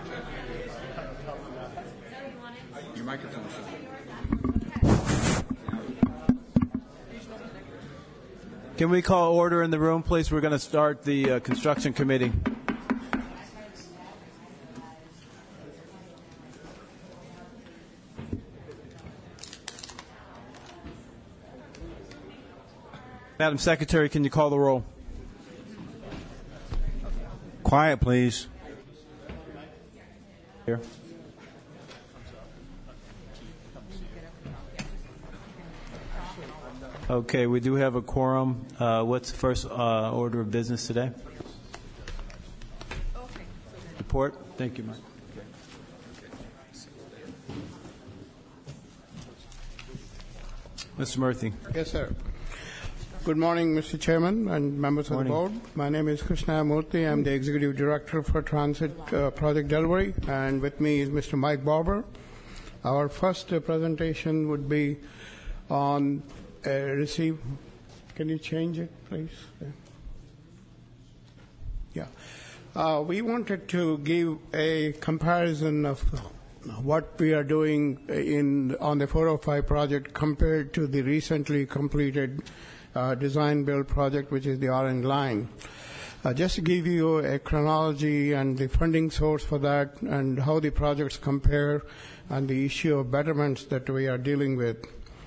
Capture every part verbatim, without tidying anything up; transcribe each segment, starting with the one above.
Your microphone is on. Can we call order in the room, please? We're going to start the uh, construction committee. Madam Secretary, can you call the roll? Quiet, please. Here. Okay, we do have a quorum. Uh, what's the first uh, order of business today? Report. Thank you, Mike. Mister Murthy. Yes, sir. Good morning, Mister Chairman and members Morning. of the board. My name is Krishna Murthy. I'm the Executive Director for Transit uh, Project Delivery, and with me is Mister Mike Barber. Our first uh, presentation would be on uh, receive. Can you change it, please? Yeah. Uh, we wanted to give a comparison of what we are doing in on the four oh five project compared to the recently completed uh, design build project, which is the Orange Line. Uh, just to give you a chronology and the funding source for that and how the projects compare and the issue of betterments that we are dealing with.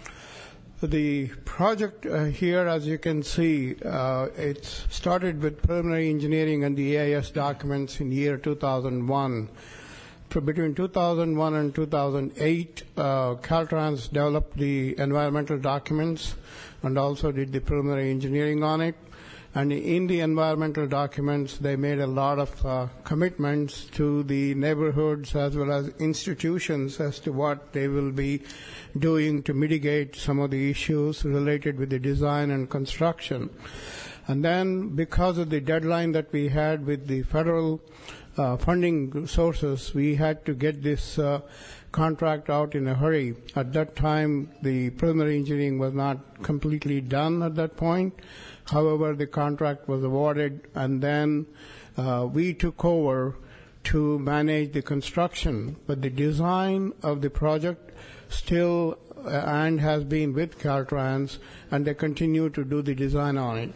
The project uh, here, as you can see, uh, it's started with preliminary engineering and the E I S documents in year two thousand one. Between two thousand one and two thousand eight, uh, Caltrans developed the environmental documents and also did the preliminary engineering on it. And in the environmental documents, they made a lot of uh, commitments to the neighborhoods as well as institutions as to what they will be doing to mitigate some of the issues related with the design and construction. And then, because of the deadline that we had with the federal uh, funding sources, we had to get this uh, contract out in a hurry. At that time, the preliminary engineering was not completely done at that point. However, the contract was awarded, and then uh, we took over to manage the construction. But the design of the project still uh, and has been with Caltrans, and they continue to do the design on it.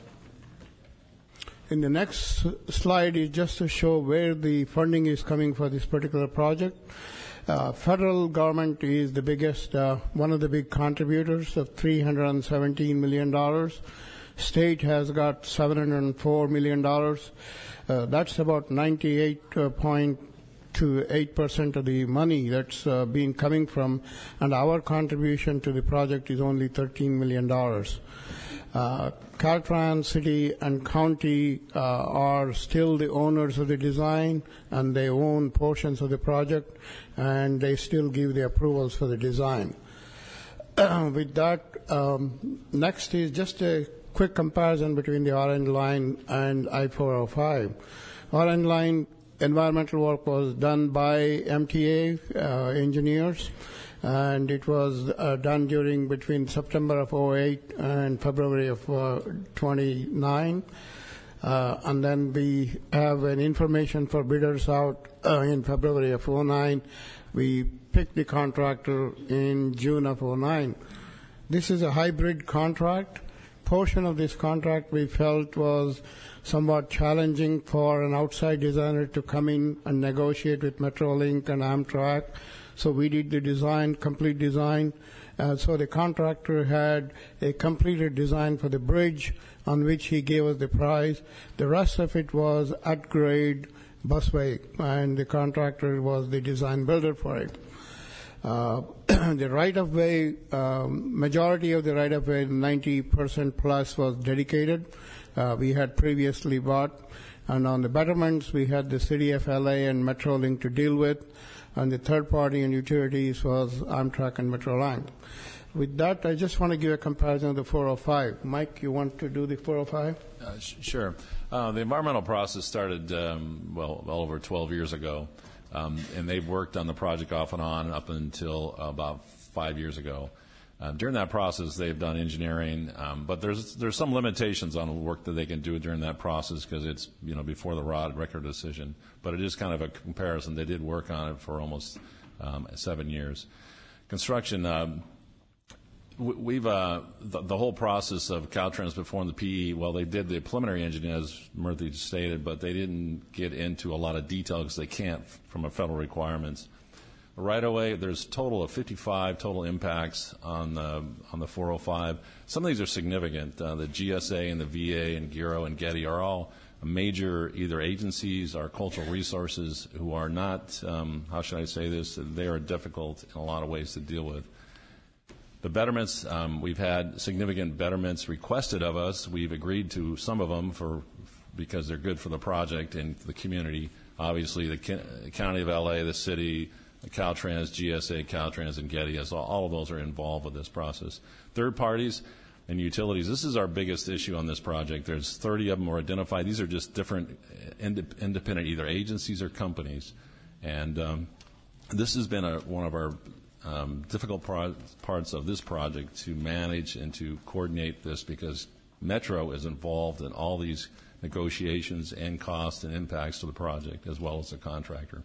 In the next slide is just to show where the funding is coming for this particular project. Uh, federal government is the biggest, uh, one of the big contributors of three hundred seventeen million dollars. State has got seven hundred four million dollars. Uh, that's about ninety-eight point two eight percent of the money that's uh, been coming from, and our contribution to the project is only thirteen million dollars. Uh, Caltrans, city and county uh, are still the owners of the design, and they own portions of the project, and they still give the approvals for the design. With that, um, next is just a quick comparison between the Orange Line and I four oh five. Orange Line environmental work was done by M T A uh, engineers, and it was uh, done during between September of oh eight and February of uh, twenty-nine. Uh, and then we have an information for bidders out uh, in February of oh nine. We picked the contractor in June of oh nine. This is a hybrid contract. Portion of this contract we felt was somewhat challenging for an outside designer to come in and negotiate with Metrolink and Amtrak. So we did the design, complete design. Uh, so the contractor had a completed design for the bridge on which he gave us the price. The rest of it was at grade busway, and the contractor was the design builder for it. Uh, the right-of-way, um, majority of the right-of-way, ninety percent plus, was dedicated. Uh, we had previously bought. And on the betterments, we had the City of L A and Metrolink to deal with. And the third party and utilities was Amtrak and Metroline. With that, I just want to give a comparison of the four oh five. Mike, you want to do the four oh five? Uh, sh- sure. Uh, the environmental process started, um, well, well over twelve years ago. Um, and they've worked on the project off and on up until uh, about five years ago. Uh, during that process, they've done engineering, um, but there's there's some limitations on the work that they can do during that process because it's you know before the ROD record decision. But it is kind of a comparison. They did work on it for almost um, seven years. Construction. Um, We've uh, the, the whole process of Caltrans performed the P E. Well, they did the preliminary engineering, as Murthy stated, but they didn't get into a lot of detail because they can't from a federal requirements. Right away, there's a total of fifty-five total impacts on the on the four oh five. Some of these are significant. Uh, the G S A and the V A and GERO and Getty are all major either agencies or cultural resources who are not. Um, how should I say this? They are difficult in a lot of ways to deal with. The betterments, um, we've had significant betterments requested of us. We've agreed to some of them for because they're good for the project and the community. Obviously, the County of L A, the city, Caltrans, G S A, Caltrans, and Getty, as all, all of those are involved with this process. Third parties and utilities, this is our biggest issue on this project. There's thirty of them are identified. These are just different ind- independent either agencies or companies. And um, this has been a, one of our Um, difficult pro- parts of this project to manage and to coordinate this because Metro is involved in all these negotiations and costs and impacts to the project as well as the contractor.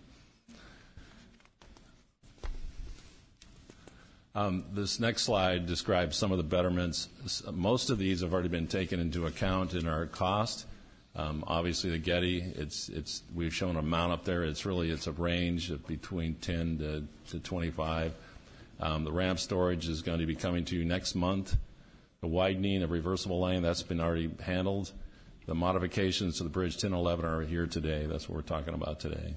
Um, this next slide describes some of the betterments. Most of these have already been taken into account in our cost. Um, obviously, the Getty, it's it's we've shown an amount up there. It's really it's a range of between ten to, to twenty-five. Um, the ramp storage is going to be coming to you next month. The widening of reversible lane, that's been already handled. The modifications to the bridge ten eleven are here today. That's what we're talking about today.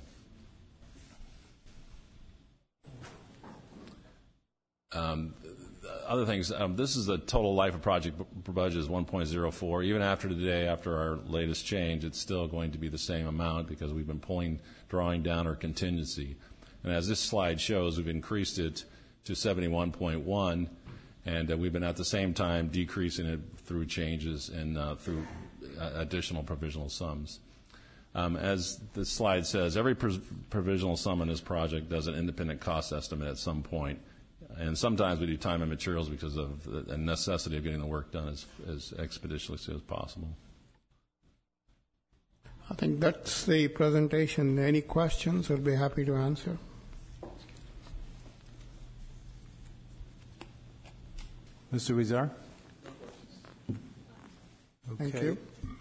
Um, other things, um, this is the total life of project b- budget is one point oh four. Even after today, after our latest change, it's still going to be the same amount because we've been pulling, drawing down our contingency. And as this slide shows, we've increased it to seventy-one point one, and uh, we've been at the same time decreasing it through changes and uh, through uh, additional provisional sums. Um, as this slide says, every pr- provisional sum in this project does an independent cost estimate at some point, and sometimes we do time and materials because of the necessity of getting the work done as, as expeditiously as possible. I think that's the presentation. Any questions? I'll be happy to answer. Mister Huizar? Thank Okay. you.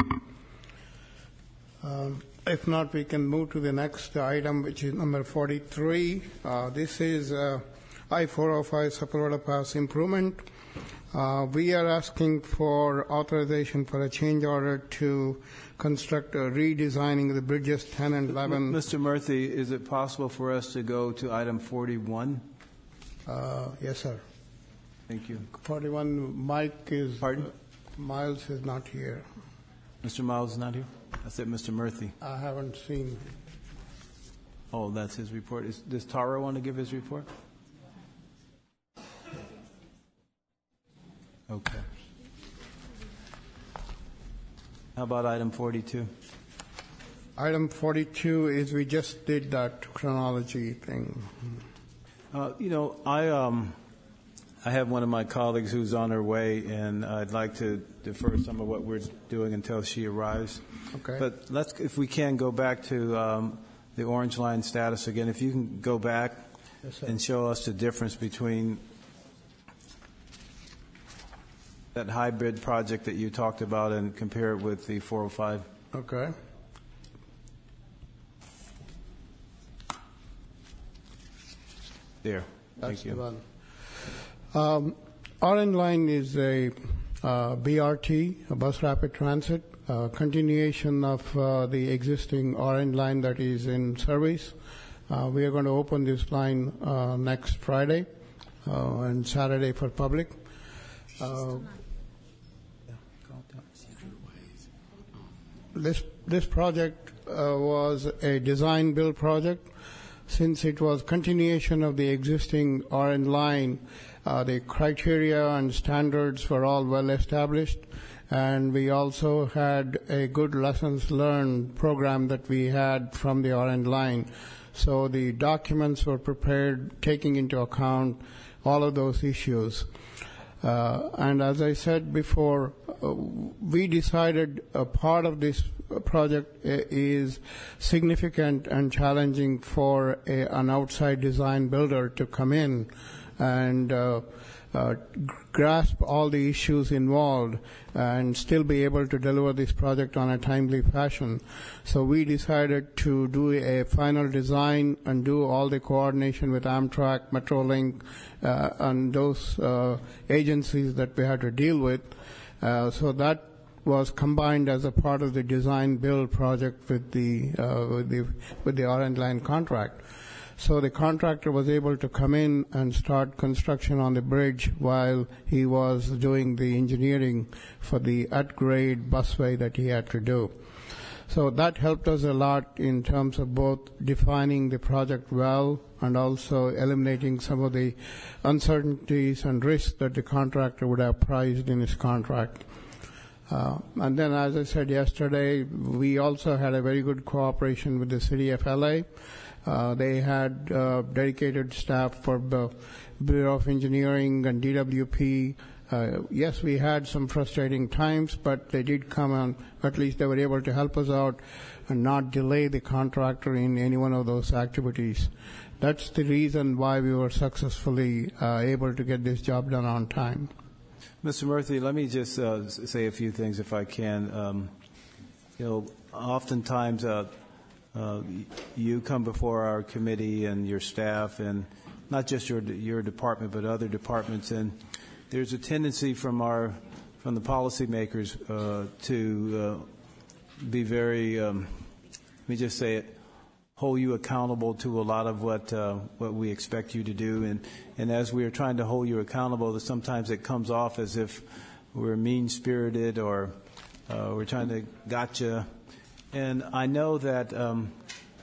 Um, if not, we can move to the next item, which is number forty-three. Uh, this is uh, I four oh five Sapulveda Pass improvement. Uh, we are asking for authorization for a change order to construct a redesigning the bridges ten and eleven. Mister Murthy, is it possible for us to go to item forty-one? Uh, yes, sir. Thank you. forty-one, Mike is... Pardon? Uh, Miles is not here. Mister Miles is not here? I said Mister Murthy. I haven't seen... Oh, that's his report. Is, does Tara want to give his report? Okay. How about item forty-two? Item forty-two is we just did that chronology thing. Uh, you know, I um, I have one of my colleagues who's on her way, and I'd like to defer some of what we're doing until she arrives. Okay. But let's, if we can, go back to um, the orange line status again. If you can go back Yes, sir. and show us the difference between that hybrid project that you talked about and compare it with the four oh five. Okay. There. That's Thank you. the one. Um, Orange Line is a uh, B R T, a bus rapid transit, uh, continuation of uh, the existing Orange Line that is in service. Uh, we are going to open this line uh, next Friday uh, and Saturday for public. Uh, this this project uh, was a design build project. Since it was continuation of the existing Orange Line, uh, the criteria and standards were all well established, And we also had a good lessons learned program that we had from the Orange Line. So the documents were prepared taking into account all of those issues. Uh, and as I said before, uh, we decided a part of this project is significant and challenging for a, an outside design builder to come in and uh, uh, grasp all the issues involved and still be able to deliver this project on a timely fashion. So we decided to do a final design and do all the coordination with Amtrak, Metrolink, uh, and those uh, agencies that we had to deal with. Uh, so that was combined as a part of the design build project with the uh, with the with the Orange Line contract. So the contractor was able to come in and start construction on the bridge while he was doing the engineering for the at-grade busway that he had to do. So that helped us a lot in terms of both defining the project well and also eliminating some of the uncertainties and risks that the contractor would have priced in his contract. Uh, and then, as I said yesterday, we also had a very good cooperation with the City of L A. Uh, they had uh, dedicated staff for the Bureau of Engineering and D W P. Uh, yes, we had some frustrating times, but they did come and at least they were able to help us out and not delay the contractor in any one of those activities. That's the reason why we were successfully uh, able to get this job done on time. Mister Murthy, let me just uh, say a few things if I can. Um, you know, oftentimes uh, uh, you come before our committee and your staff, and not just your your department, but other departments, and there's a tendency from our from the policymakers uh, to uh, be very, um, let me just say it, hold you accountable to a lot of what uh, what we expect you to do, and and as we are trying to hold you accountable, sometimes it comes off as if we're mean-spirited or uh, we're trying to gotcha. And I know that um,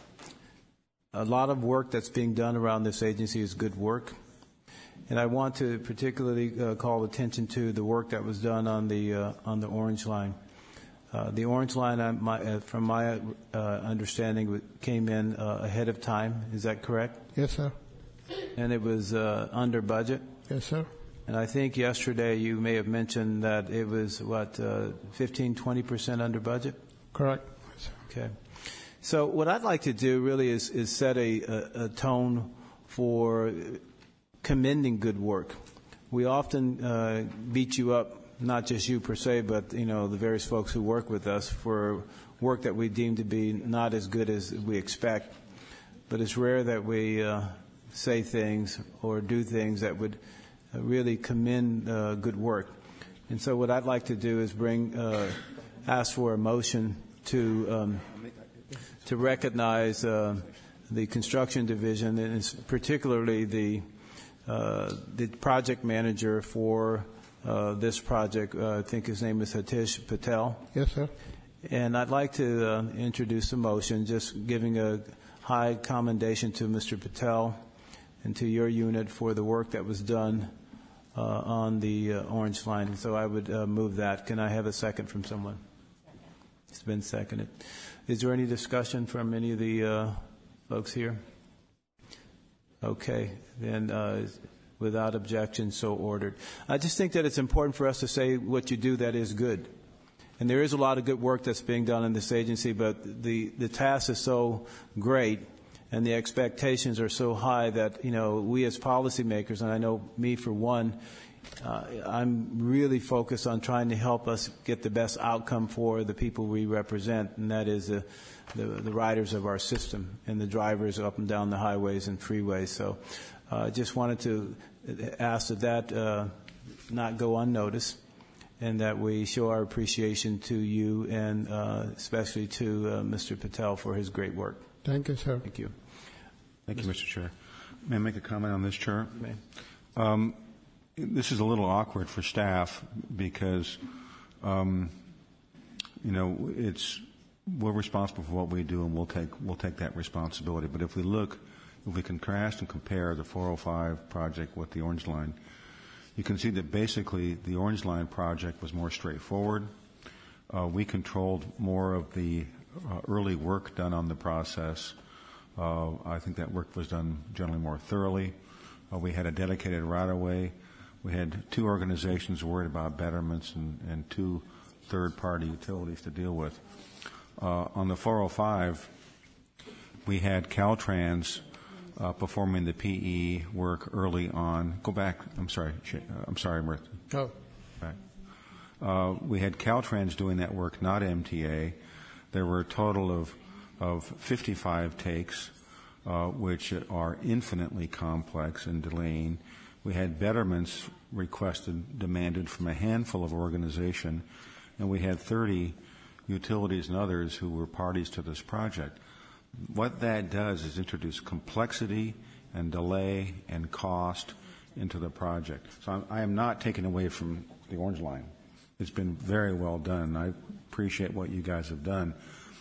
a lot of work that's being done around this agency is good work, and I want to particularly uh, call attention to the work that was done on the uh, on the Orange Line. Uh, the Orange Line, uh, my, uh, from my uh, understanding, came in uh, ahead of time. Is that correct? Yes, sir. And it was uh, under budget? Yes, sir. And I think yesterday you may have mentioned that it was, what, uh, fifteen, twenty percent under budget? Correct. Yes, okay. So what I'd like to do really is, is set a, a, a tone for commending good work. We often uh, beat you up, not just you per se, but you know the various folks who work with us for work that we deem to be not as good as we expect. But it's rare that we uh, say things or do things that would uh, really commend uh, good work. And so what I'd like to do is bring, uh, ask for a motion to um, to recognize uh, the construction division, and particularly the uh, the project manager for Uh, this project. uh, I think his name is Hatish Patel. Yes, sir. And I'd like to uh, introduce a motion just giving a high commendation to Mister Patel and to your unit for the work that was done uh, on the uh, Orange Line. And so I would uh, move that. Can I have a second from someone? It's been seconded. Is there any discussion from any of the uh, folks here? Okay. Then uh, without objection, so ordered. I just think that it's important for us to say what you do that is good. And there is a lot of good work that's being done in this agency, but the, the task is so great and the expectations are so high that, you know, we as policymakers, and I know me for one, uh, I'm really focused on trying to help us get the best outcome for the people we represent, and that is the, the, the riders of our system and the drivers up and down the highways and freeways. So I uh, just wanted to ask that that uh, not go unnoticed, and that we show our appreciation to you and uh, especially to uh, Mister Patel for his great work. Thank you, sir. Thank you. Thank you, Mister Chair. May I make a comment on this, Chair? May. Um, this is a little awkward for staff because, um, you know, it's we're responsible for what we do, and we'll take we'll take that responsibility. But if we look. If we contrast and compare the four oh five project with the Orange Line, you can see that basically the Orange Line project was more straightforward. Uh, we controlled more of the uh, early work done on the process. Uh, I think that work was done generally more thoroughly. Uh, we had a dedicated right-of-way. We had two organizations worried about betterments and, and two third-party utilities to deal with. Uh, on the four oh five, we had Caltrans uh, performing the P E work early on. Go back. I'm sorry. I'm sorry, Mirth. Oh. Right. Uh, we had Caltrans doing that work, not M T A. There were a total of of fifty-five takes, uh, which are infinitely complex and delaying. We had betterments requested, demanded from a handful of organizations, and we had thirty utilities and others who were parties to this project. What that does is introduce complexity and delay and cost into the project. So I'm, I am not taking away from the Orange Line. It's been very well done. I appreciate what you guys have done.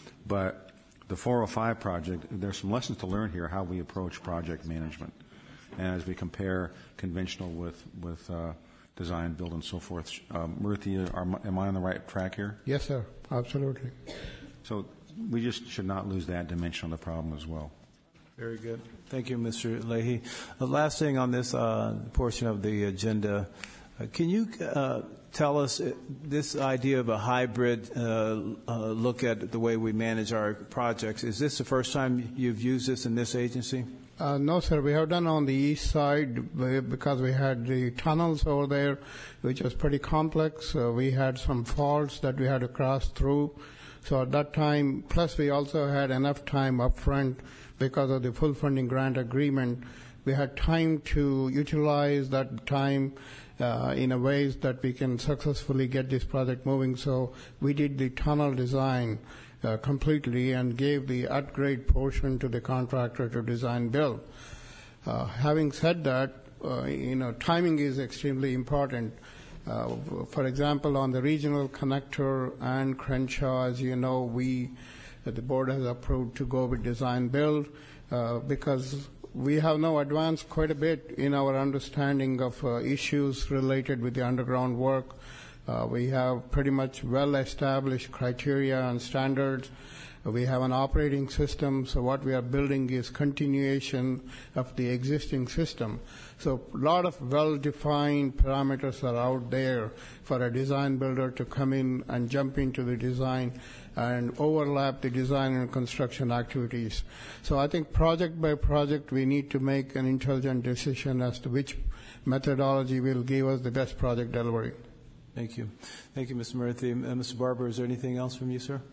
But the four oh five project, there's some lessons to learn here how we approach project management. And as we compare conventional with, with uh, design, build, and so forth. Um, Murthy, are, am I on the right track here? Yes, sir. Absolutely. So we just should not lose that dimension of the problem as well. Very good. Thank you, Mister Leahy. The last thing on this uh, portion of the agenda, uh, can you uh, tell us uh, this idea of a hybrid uh, uh, look at the way we manage our projects? Is this the first time you've used this in this agency? Uh, no, sir. We have done on the east side because we had the tunnels over there, which was pretty complex. Uh, we had some faults that we had to cross through. So at that time, plus we also had enough time up front because of the full funding grant agreement. We had time to utilize that time uh, in a ways that we can successfully get this project moving. So we did the tunnel design Uh, completely and gave the upgrade portion to the contractor to design build. Uh, having said that, uh, you know, timing is extremely important. Uh, for example, on the regional connector and Crenshaw, as you know, we, uh, the board has approved to go with design build uh, because we have now advanced quite a bit in our understanding of uh, issues related with the underground work. Uh, we have pretty much well-established criteria and standards. Uh, we have an operating system, so what we are building is continuation of the existing system. So a lot of well-defined parameters are out there for a design builder to come in and jump into the design and overlap the design and construction activities. So I think project by project, we need to make an intelligent decision as to which methodology will give us the best project delivery. Thank you. Thank you, Mister Murthy. Uh, Mister Barber, is there anything else from you, sir?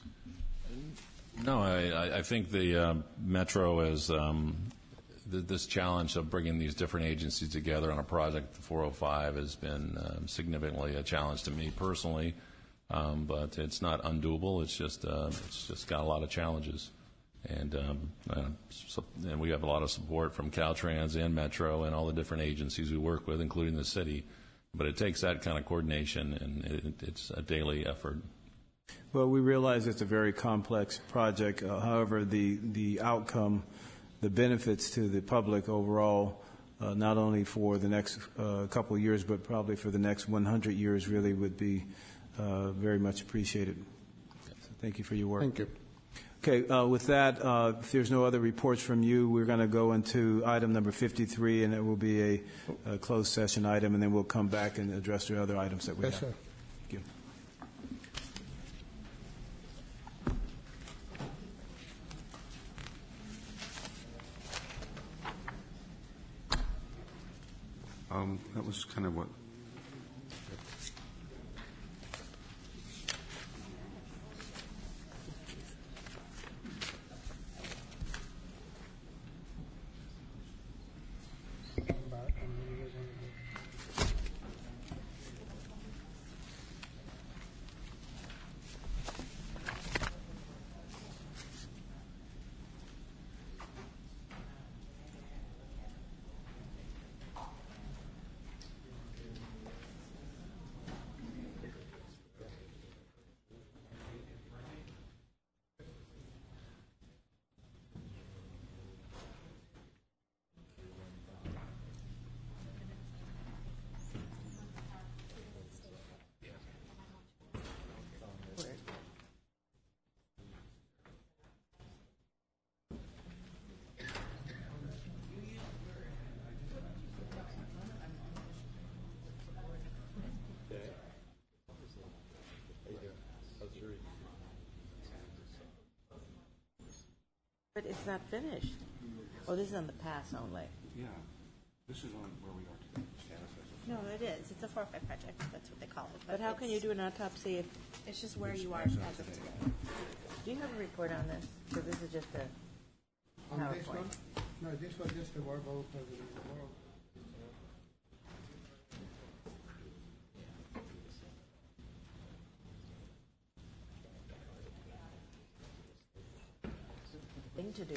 No, I, I think the uh, Metro is um, th- this challenge of bringing these different agencies together on a project, the four oh five, has been um, significantly a challenge to me personally, um, but it's not undoable. It's just uh, it's just got a lot of challenges, and um, uh, so, and we have a lot of support from Caltrans and Metro and all the different agencies we work with, including the city. But it takes that kind of coordination, and it, it's a daily effort. Well, we realize it's a very complex project. Uh, however, the, the outcome, the benefits to the public overall, uh, not only for the next uh, couple of years, but probably for the next one hundred years, really would be uh, very much appreciated. So thank you for your work. Thank you. Okay, uh, with that, uh, if there's no other reports from you, we're going to go into item number fifty-three, and it will be a, a closed session item, and then we'll come back and address the other items that we Yes, have. sir. Thank you. Um, that was kind of what But it's not finished. Oh, this is on the pass only. Yeah. This is on where we are today. Status as No, it is. It's a four oh five project. That's what they call it. But how can you do an autopsy if, It's just where you are as of today. do you have a report on this? Because this is just a On this PowerPoint. one? No, this was just a verbal presentation. Thing to do.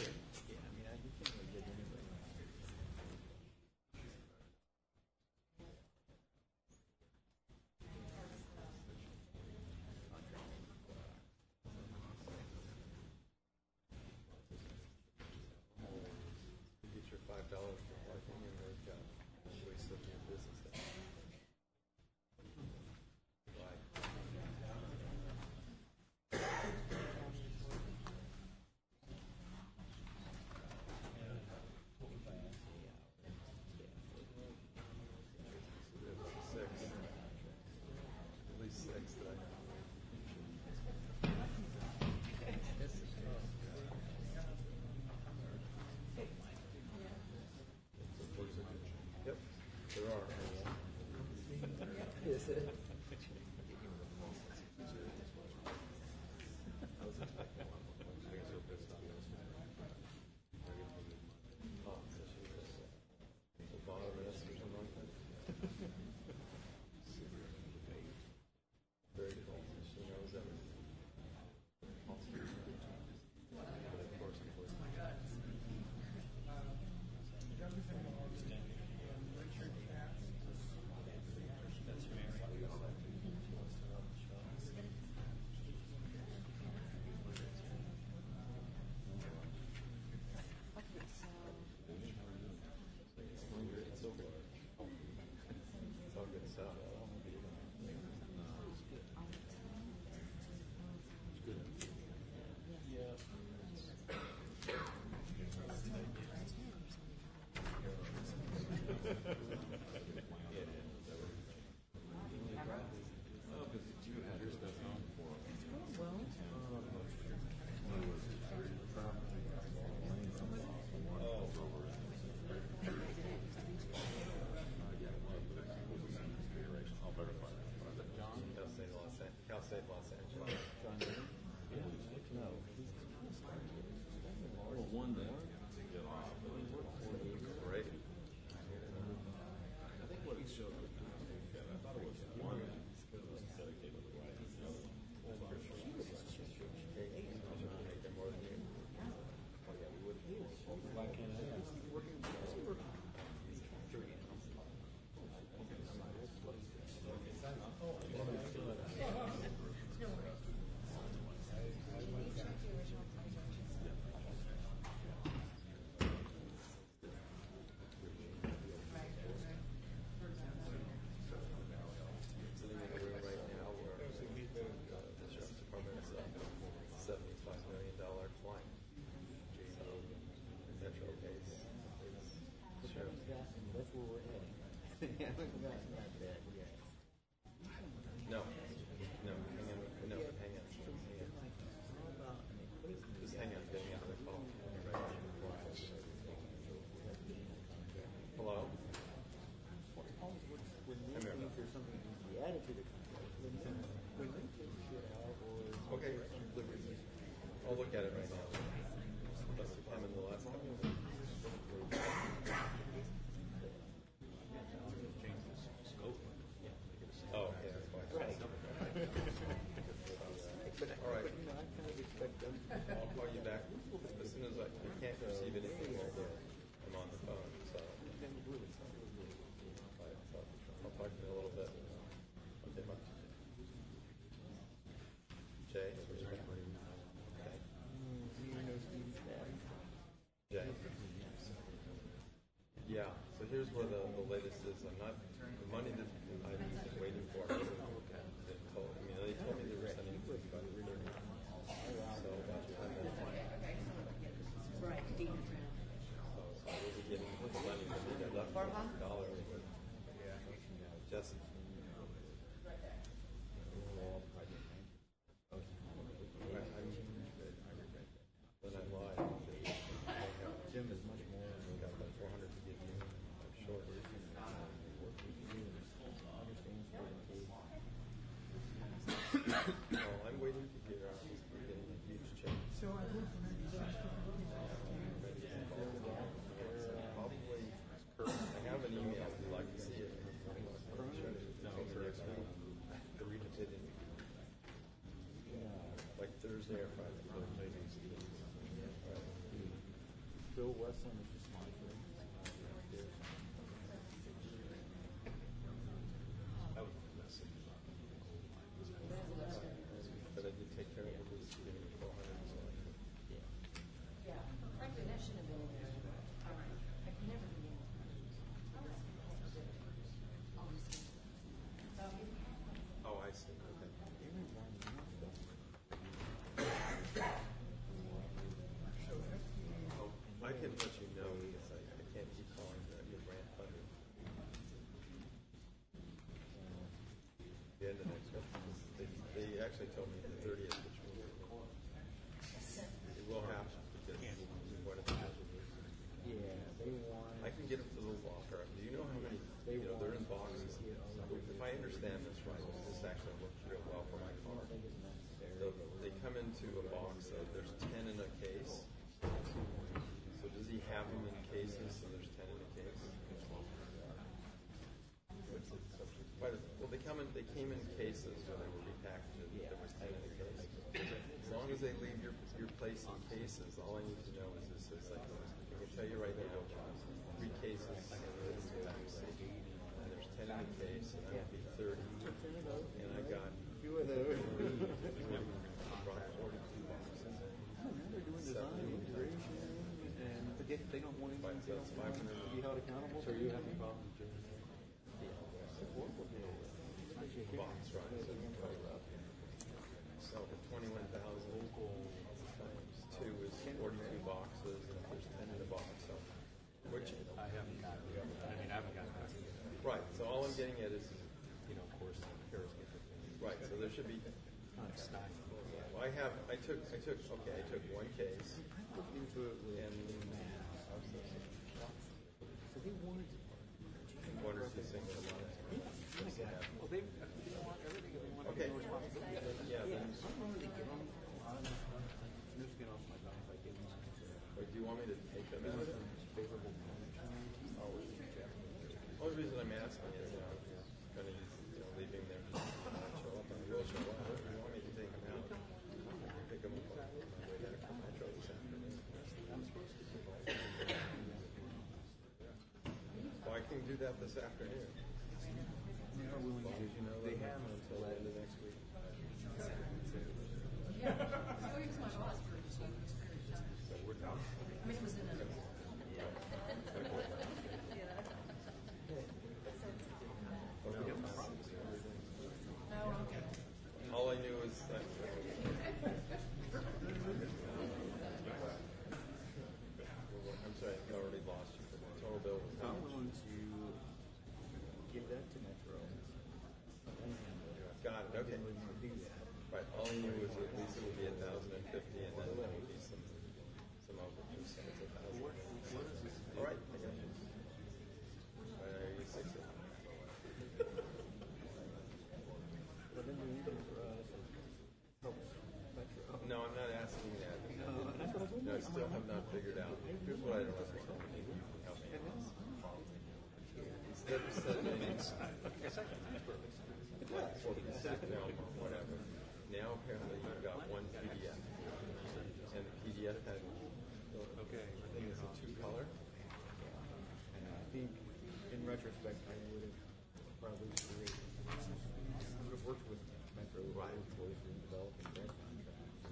Get your five dollars for parking and they've got waste of your business day. Six. At least six that I know. Yep, there are. Is it? Oh, so she was the bottom of this or something like that? Very cool. She knows everything. But of course, of course. It's okay. It's all good stuff. Cal State Los Angeles. Cal State Los Angeles. One more? Great. I think what he showed, I thought it was one dedicated to the Sitting in a room right now where uh, the sheriff's department is a seventy-five million dollar client. So Metro pays the sheriff. That's where we're heading. Haven't gotten that bad yet. No, no, hang on, no, hang on, hang on. Just hang on, getting out of the call. Hello? When we Come here. think there's something that needs to be added to the contract, then we think it should have, or Okay, I'll look at it right now. Must have come in the last couple of Oh, okay, that's why. Right. All right. you know, I kind of expect them. I'll call you back as soon as I, I can't receive anything while I'm on the phone, so. I'll talk to you in a little bit. Okay, bye. Jay? Okay. Jay? Yeah, so here's where the, the latest is. I'm not, the money that I'm waiting for, they told, I mean, they told me they were sending it by thirty. So about ten minutes. Right. So, so we'll be getting the money that they got left for dollars. Just. Then I lied. Bill Westland is just monitoring. But I did take care of it. It was giving me four hundred. So I could. Yeah, frankly, that shouldn't have been in there. All right, I can never be in. Oh, I see. Okay. Oh, I can let you know because I, I can't keep calling the, your grant funder. The end of next week. They, they actually told me the thirtieth, which will it will happen because what if Yeah, they want. I can get them to the locker. Do you know how many? You know, they're in boxes. If I understand this right, this actually works real well for my car. So they come into a box. So there's ten in a case. So does he have them in cases? So there's ten in a case. Quite a, well, they come in. They came in cases when they were repackaged. There was ten in a case. As long as they leave your your place in cases, all I need to know is this is like I can tell you right now, three cases in back seat, and there's ten in the case, and that would be thirty. And I got few of those. brought forty-two boxes. They're doing design integration, and but they, they don't want Five, anything. They that's don't five want hundred. to be held accountable. So you have a problem, James? Box, right? So the twenty-one thousand times two is forty-two boxes, and if there's ten in the box, so which I haven't got it. I mean, I haven't got it. right. So all I'm getting at is You know, of course, Paris gets it. right. So there should be. Kind of style. Well, I have. I took. I took. Okay. I took one case, Into it with and so they wanted to. one or two things a month. Well, they, they want everything. They want Okay. no responsibility. Yeah. Then, I don't really give them a lot of just get off my back by giving them or do you want me to take them out? favorable Only reason I'm asking is, you know, kind of you know, leaving them just not show up on the wheel show up. You want me to take them out? I pick them up on my way back from Metro this afternoon. Well, I can do that this afternoon. They are willing to, you know, They have until the end of next week. So we're done. I mean, it was in a. All I knew is that. I'm sorry, I already lost you. The total bill was. I'm willing to give that to Metro. Got it. Okay. Willing to do that. Right. All I knew was at least it would be a thousand and fifty, and then there would be some some overages. So it's a thousand. All right. I got you. All right, I use sixty. But then you're even for us. Helps Metro. No, I'm not asking that. No, that's what I was No, I still have not figured out. Here's what I don't understand. Maybe you can help me. Instead of sending film or whatever, now apparently you've got one P D F, and the P D F had Okay. I think it's a two color. And I think, in retrospect, I would have probably created, I would have worked with Metro Right. employees in developing their contracts.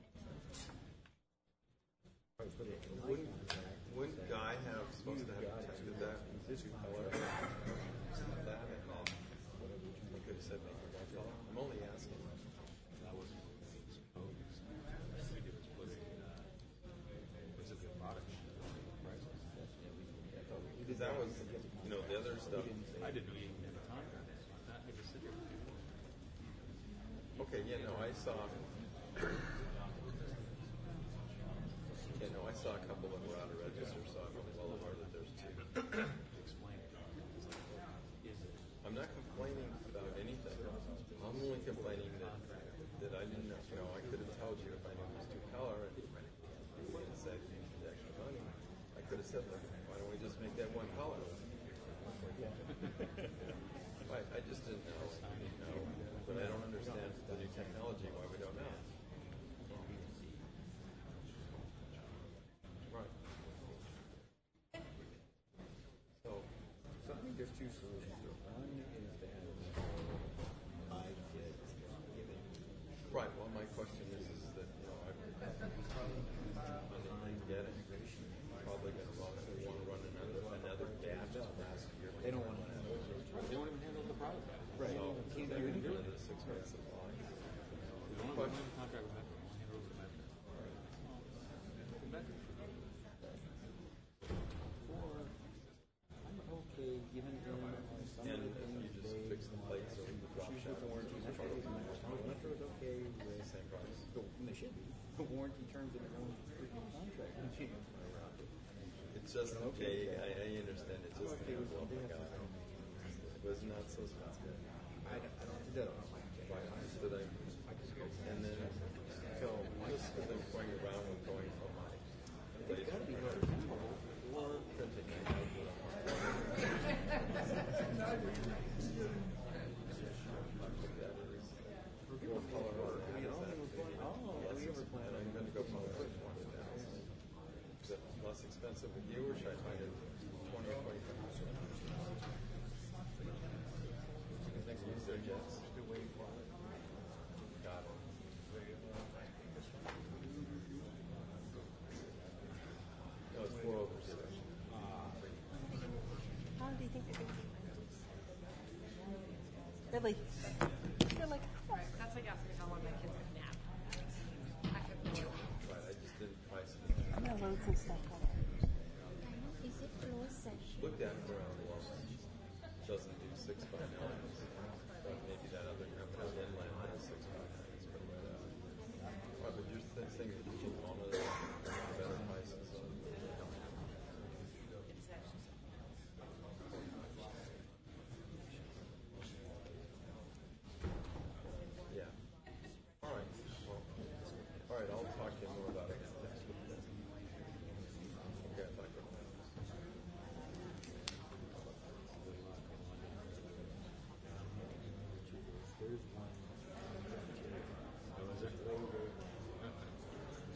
I was really a Wouldn't, contract. wouldn't Guy have supposed to have protected that two color? That and then he could have said make it one color. I'm only asking. That was supposed. We did was put a, uh, it's a good product. Right? Because that was, you know, the other stuff. I didn't know you even had a contract. I just sit here. Okay, yeah, no, I saw. Yeah, no, I saw a couple that were out of register, so I'm well aware that there's two. Explain it. Is it? I'm not complaining about anything. I'm only complaining that that I didn't know. You know, I could have told you if I knew it was two color and you would have said you need extra money. I could have said, look, why don't we just make that one color? I, I just didn't know. I didn't know, but I don't understand the new technology. Why we don't know? Right. two solutions to it. One is to have five kids given. Right, well, my question is, is that, you know, I, I get it. Probably gonna run, they wanna run another, another batch of last year. They don't want to handle it. They won't even handle the product. Right. So, Can't they're do gonna do anything. it at six months of life. We don't want to contract with Metro. We'll hand it over to Metro. Metro. Or I'm okay giving them some And of the things you just they fix the plates or the drop choose with shaft. the warranty. Metro is Metro is okay with Same price. the, and they should be the warranty terms in their own freaking contract. It's just, Okay. okay, I, I understand, it's just, Okay, well, they my have God. to- It was not so expensive. I don't, I don't, that don't like it. Right, so they, and then, so, just for them going around and going from my place. It's got to be hard. Or printing, I know what I want. Full color or how does that? Oh, have you ever planned And I'm gonna go color it twenty thousand. Is it less expensive with you, or should I find it twenty or twenty-five percent? Next one's their jets. Got it. No, it's four over six. How do you think they're going to do? Really? They're like, Right, that's like asking how long my kids can nap. I could really. Right, I just didn't price it. I'm going to load some stuff on it. Is it closed session? Looked at it around the world. Doesn't do six by nines. But maybe that other company inland has six by nines. But, uh, right, but you're th- saying that you want to better prices on yeah. All right. Well, all right. I'll talk to you more about it. Okay, I'll talk to you. There's one.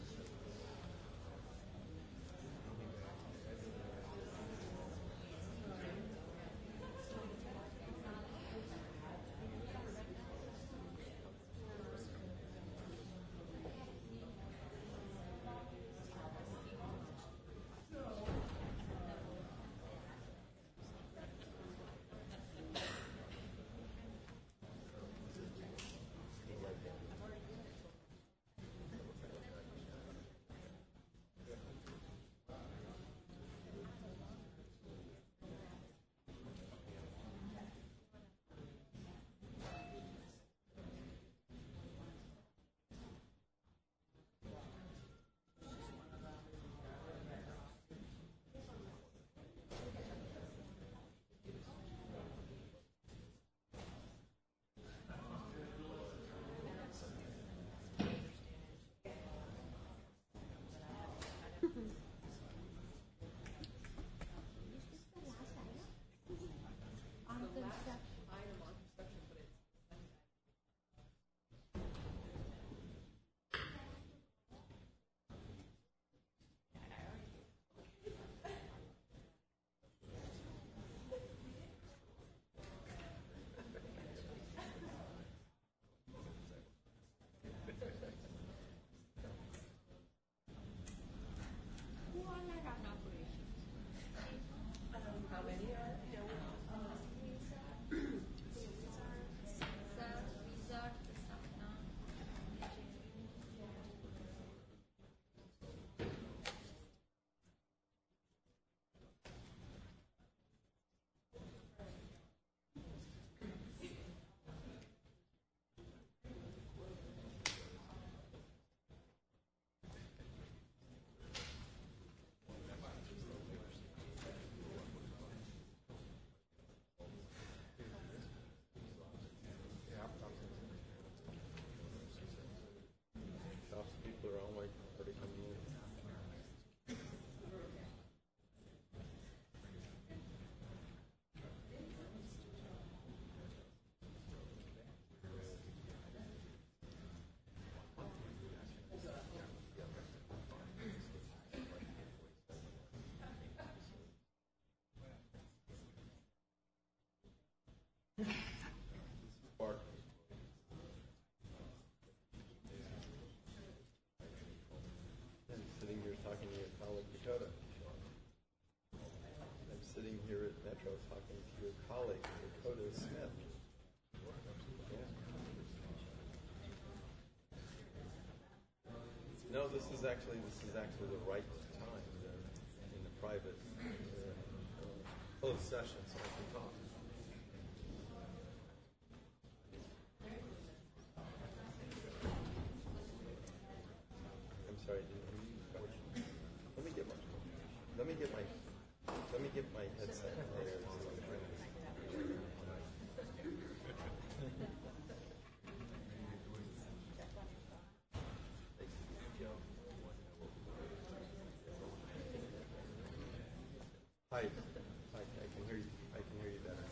Metro talking to your colleague, Dakota Smith. Yeah. No, this is actually this is actually the right time uh, in the private uh, closed session, so I can talk. I'm sorry, didn't hear you. Let me get my let me get my let me get my headset there. Hi, hi, I can hear you. I can hear you better.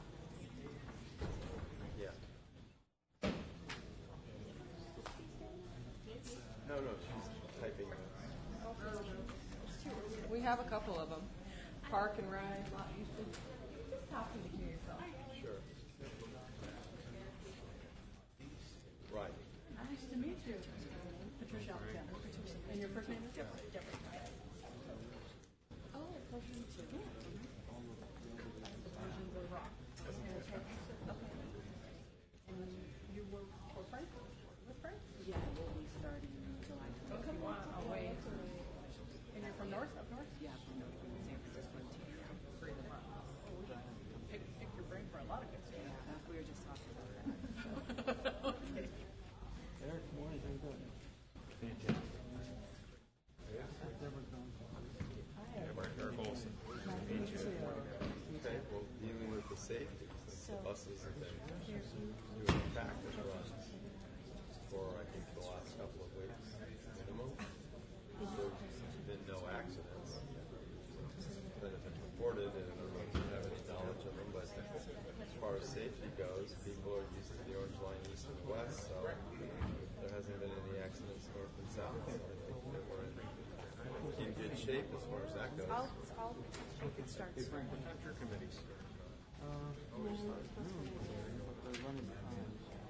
Yeah. No, no, she's typing. We have a couple of them. Park and ride. You should just talking to hear yourself. Sure. Right. Nice to meet you. Patricia. Yeah. Patricia. And your first name is Deborah. Deborah. Oh, pleasure to meet you. The version of rock. Okay. And you work for Frank? With Frank? Yeah, we'll be starting in July. Oh, come on. Oh, wait. And you're from north, up north? Yeah, from San Francisco to three of the months. Pick, pick your brain for a lot of good stuff. Yeah, we were just talking about that. Okay. Eric, good morning. How you doing? Fantastic. Yeah, Mark Eric Olson. Okay, well, dealing with the safety, since the buses have been doing practice runs for, I think, the last couple of weeks minimum. There's been no accidents that have been reported, and I don't know if you have any knowledge of them, but as far as safety goes, people are used to the Orange Line east and west, so there hasn't been any accidents north and south. So I think that we're in, in good shape as far as that goes. I'll, I'll, I can start. Hey, Frank, what time's your committee start? They're running behind.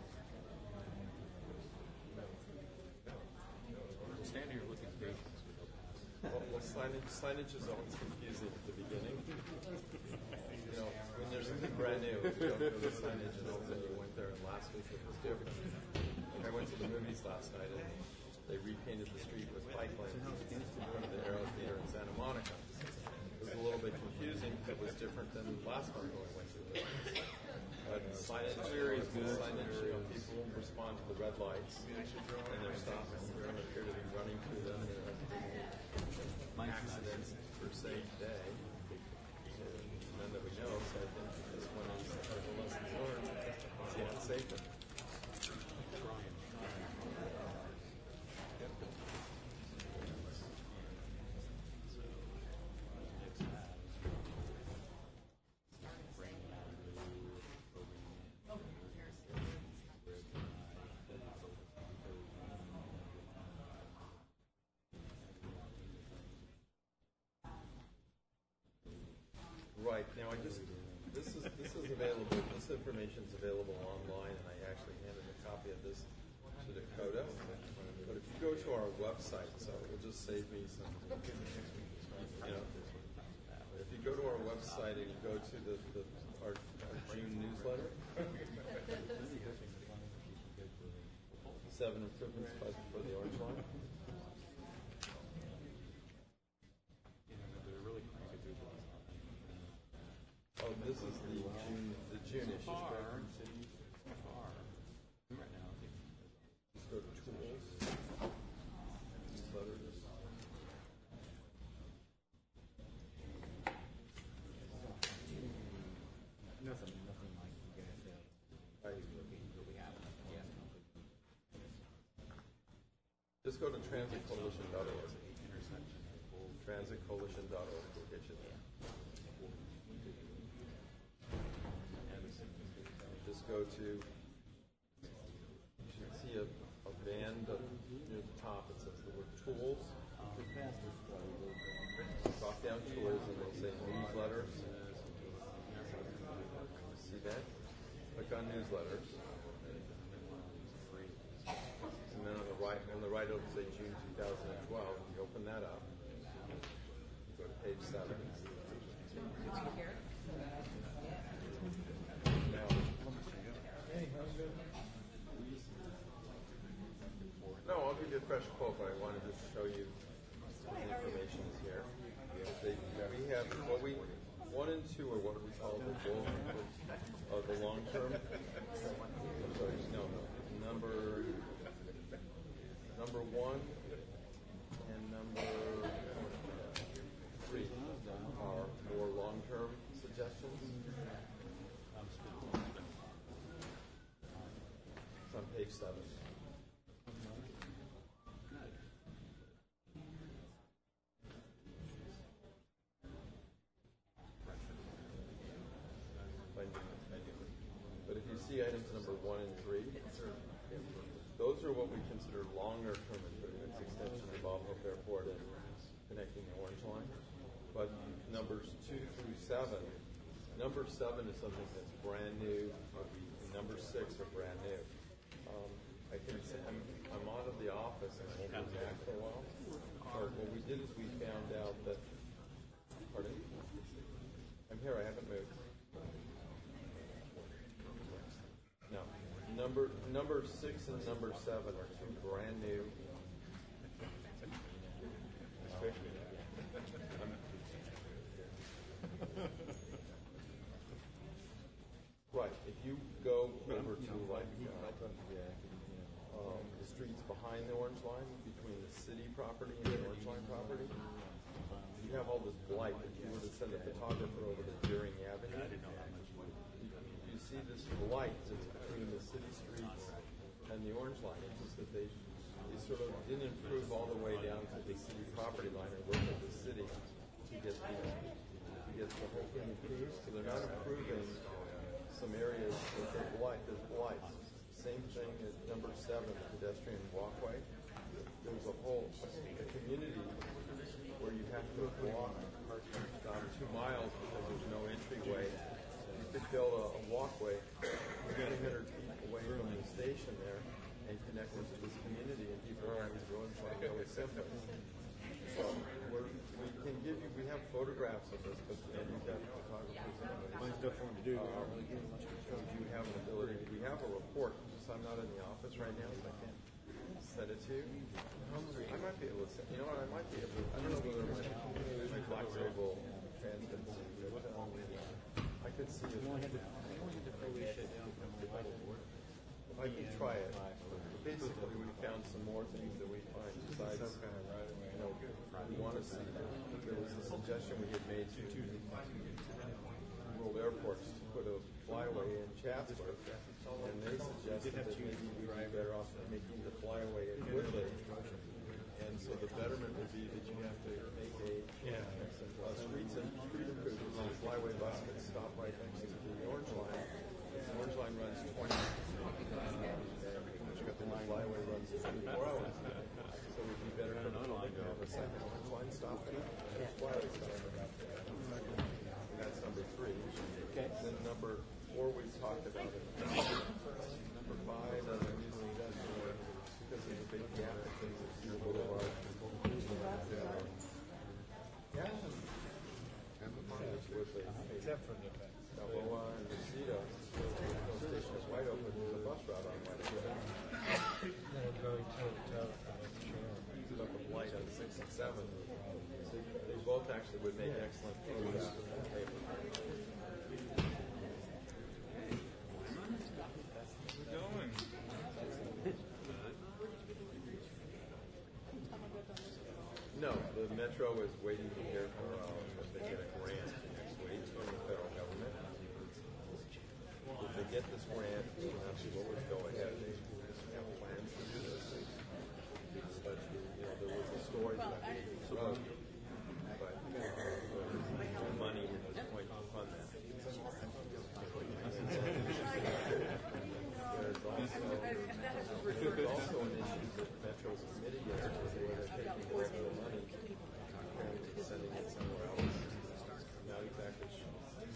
Stand here looking big. Well, well signage, signage is always confusing at the beginning. You know, when there's something brand new, you don't know the signage, and all of a sudden you went there, and last week it was different. Like I went to the movies last night, and they repainted the street with bike lanes in front of the Aero Theater in Santa Monica. It was a little bit confusing because it was different than last time when we went to the movies. But signage, signage, you know, people respond to the red lights, and they're stopping. We don't appear to be running through them. There hasn't been any accidents per se today, none that we know. So I think this one is the lessons learned. Let's get it safer. Right now, I just this is this is available. This information is available online, and I actually handed a copy of this to Dakota. But if you go to our website, so it will just save me some. You know, if you go to our website and you go to the, the our, our June newsletter, seven improvements for the Orange Line. Oh, this is the June, the June issue. Far, city, far. Right now, I think. Just go to tools. Newsletters. Nothing, nothing like you guys have. I, We have, yes. just go to transit coalition dot org. transit coalition dot org will get you there. Just go to, you should see a, a band near the top. It says the word tools. Drop down tools and it'll say newsletters. See that? Click on newsletters. And then on the right, on the right it'll say June two thousand twelve. You open that up. Go to page seven. Right here. have, what we, one and two are what we call the goal, uh, the long term. Sorry, no, no, number, number one and number three are more long-term suggestions. It's on page seven. But if you see items number one and three, those are what we consider longer-term improvements, extension of Bob Hope Airport and connecting the Orange Line. But numbers two through seven, number seven is something that's brand new. And number six are brand new. Um, I can say I'm, I'm out of the office and I won't be back for a while. Or what we did is we found out that. Pardon? I'm here. I haven't moved. No. Number number six and number seven are two brand new. Right. If you go over to like uh, um, the streets behind the Orange Line, between the city property and the Orange Line property, you have all this blight. If you were to send a photographer over to Deering Avenue, you, you see this blight that's between the city streets and the Orange Line. It's just that they, they sort of didn't improve all the way down to the city property line or work with the city to get the, to get the whole thing improved. So they're not improving some areas with the blight. There's blight. Same thing at number seven, the pedestrian walkway. There's a whole a community where you have to walk down two miles because there's no entryway. You could build a, a walkway three hundred feet away from the station there and connect it to this community, and people are having to go inside really simple. So we're, we can give you, we have photographs of this, but and you've got photographers. Mine's stuff for him to do. Um, so you have an ability, we have a report, just I'm not in the office right now, so I can't send it to you. I might be able to send, you know what, I might be able to, I don't know whether my, my Foxway will transmit this, but um, I could see if I could try it. Basically, we found some more things that we find besides, you know, we want to see. There was a suggestion we had made to World Airports to put a flyway in Chatsworth, and they suggested that maybe we'd be better off making the flyway at Woodley. And so the betterment would be that you have to make a, a streets and street improvements, so the flyway bus can stop right next to the Orange Line. The Orange Line runs twenty. The flyway runs twenty-four hours. So it would be better for them to have a second Orange Line stop and a flyway stop. And that's number three. Okay. Then number four we talked about it. Number five, uh, because there's a big gap between the Cedar Boulevard. Yeah. Except for the fact. Balboa and Reseda, the station is wide open. There's a bus route on Reseda. They're going toe to toe. It's up a light on six and seven. So they both actually would make excellent photographs of that paper. Going. No, the Metro is waiting to hear for, uh, if they get a grant next week from the federal government. If they get this grant, actually what would go ahead, they have plans to do this. But, you know, there was a story that I made about, but uh, there's no money at this point to fund that. There's also, there's also an issue that Metro's committee is where they're taking the extra money and sending it somewhere else. Not exactly sure.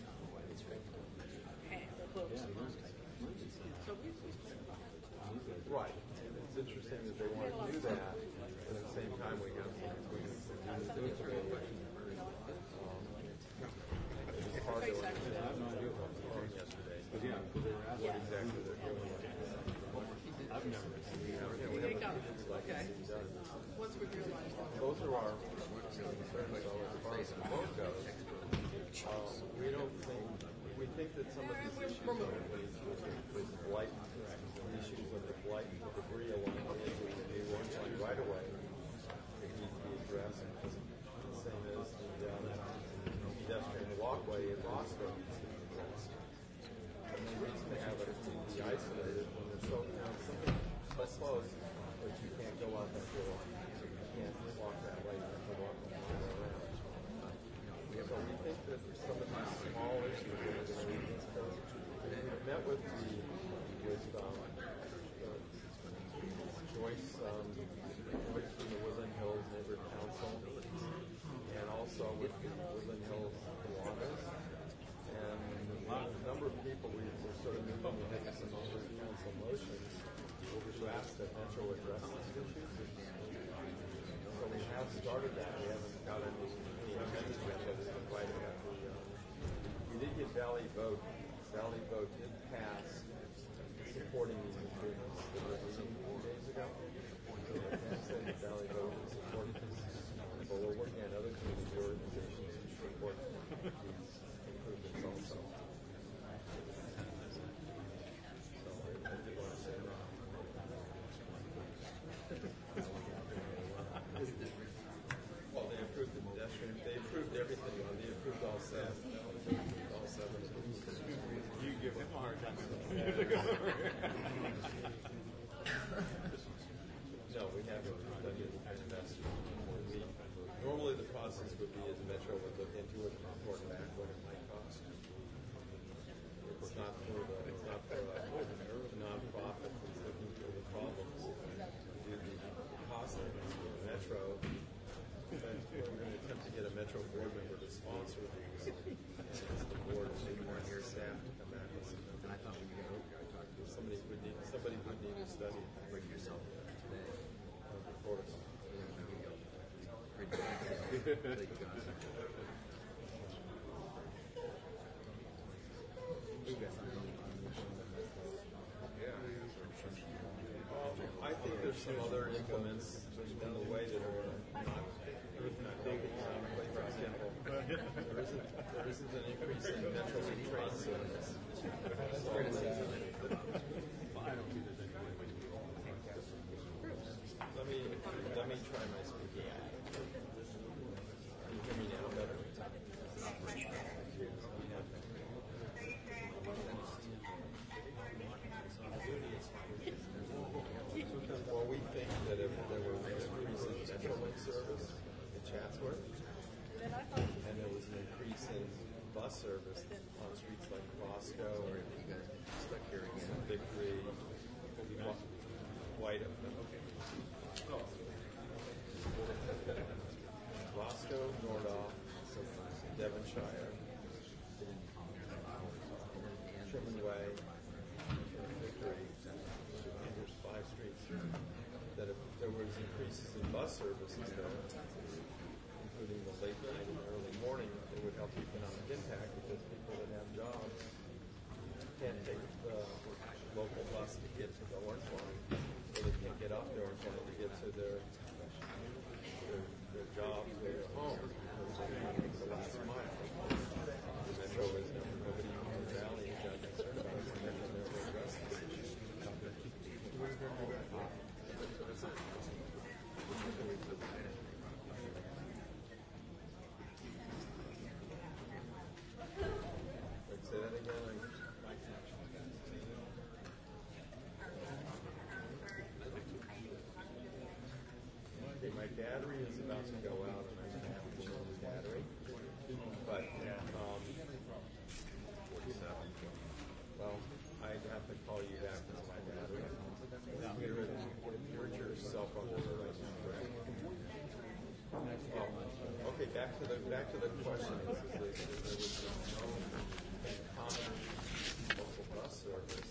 Right. It's interesting that they want to do that, but at the same time we have we have to do it. Um, it was hard to understand yesterday. What exactly they're doing. I've never seen Yeah, we have a like Okay. done. Once we realize that. Those are our concerns. So as far as the vote goes, that some of these issues with, with, with blight, the issues with the blight and the debris along the edge of the new orange line right away need to be addressed. The same as the um, pedestrian walkway in Roscoe needs to be addressed. And the reason to have it to be isolated when they're so, you know, something so close, but you can't go out that door. You can't walk that way. You have to walk the whole way around. So we think that some of these small issues that are going to be discussed. We met with the with um, uh, Joyce, um, Joyce from the Woodland Hills Neighborhood Council, and also with the Woodland Hills Kiwanis. And a number of people we were sort of moving to make some other council motions to ask that Metro address these issues. So we have started that. We haven't got any, any amendments yet, but we're inviting at the, uh, we did get Valley Vote. Valley Vote did pass supporting these improvements that were meeting a few days ago. So they said that Valley Vote is supporting this. But we're working on other community organizations to support these improvements also. So I did want to say that. Well, they approved the pedestrian. They approved everything. They approved all seven. All seven. You give him a hard time. No, we haven't done any kind of estimate. We, normally, the process would be is Metro would look into it and report back what it might cost. It's not for the it's not for a nonprofit that's looking for the problems. Do the cost of Metro. But we're going to attempt to get a Metro board member to sponsor these. As the board, maybe more here staff to come back with some. And I thought we were going to talk to somebody would need somebody would need to study it. Bring yourself today. Of the protocol. Well, I think there's some other implements in the way that are not, not helping economically. For example, there isn't, there isn't an increase in Metro train service. So, let me let me try my speaking. Can you hear me now better? Well, we think that if there were an increase in Metrolink service in Chatsworth, and there was an increase in bus service on streets like Roscoe or Victory, White, Roscoe, Nordoff, Devonshire, Sherman Way, Victory, there's five streets, that if there was increases in bus services there, including the late night and early morning, it would help economic impact because people that have jobs can't take the local bus to get to the Orange Line, or they can't get off the Orange Line to get to their their, their jobs or their home. It's the last mile. The Metro is never, nobody in the valley is that concerned about it, so they're going to address this issue. Let's say that again. Okay, my battery is about to go out, and I'm going to have to change the battery. But, um, forty-seven. Well, I'd have to call you back with my battery. You're, you're at your cell phone number right now, correct? Oh, okay, back to the back to the question. Is, is, is, there was no common local bus service.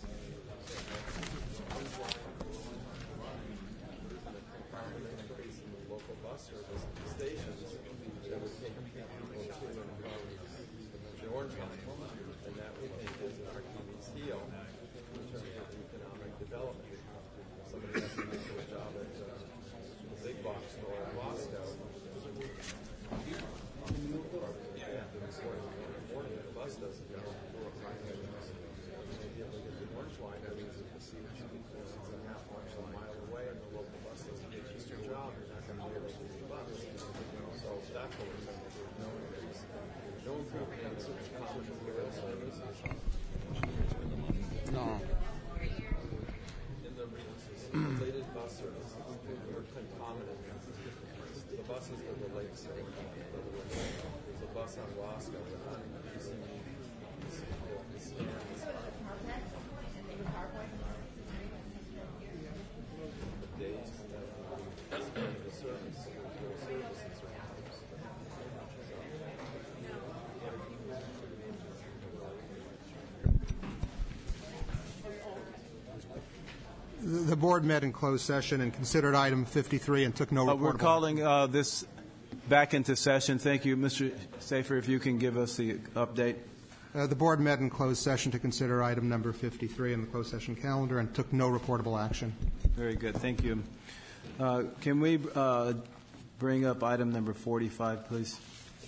Increase in the local bus service stations that would take people to and from the Orange Line, and that we think is an Achilles heel in terms of economic development. Somebody has to do a job at uh, the big box store in Roscoe. They have to report in the morning, the bus doesn't go. No. In the related bus service, or concomitant, the buses that relate to, in other words, there's a bus on Roscoe that on P C stands. The days that the service, the service is The board met in closed session and considered item fifty-three and took no Uh, reportable. We're calling uh, this back into session. Thank you. Mister Safer, if you can give us the update. Uh, the board met in closed session to consider item number fifty-three in the closed session calendar and took no reportable action. Very good. Thank you. Uh, Can we uh, bring up item number forty-five, please?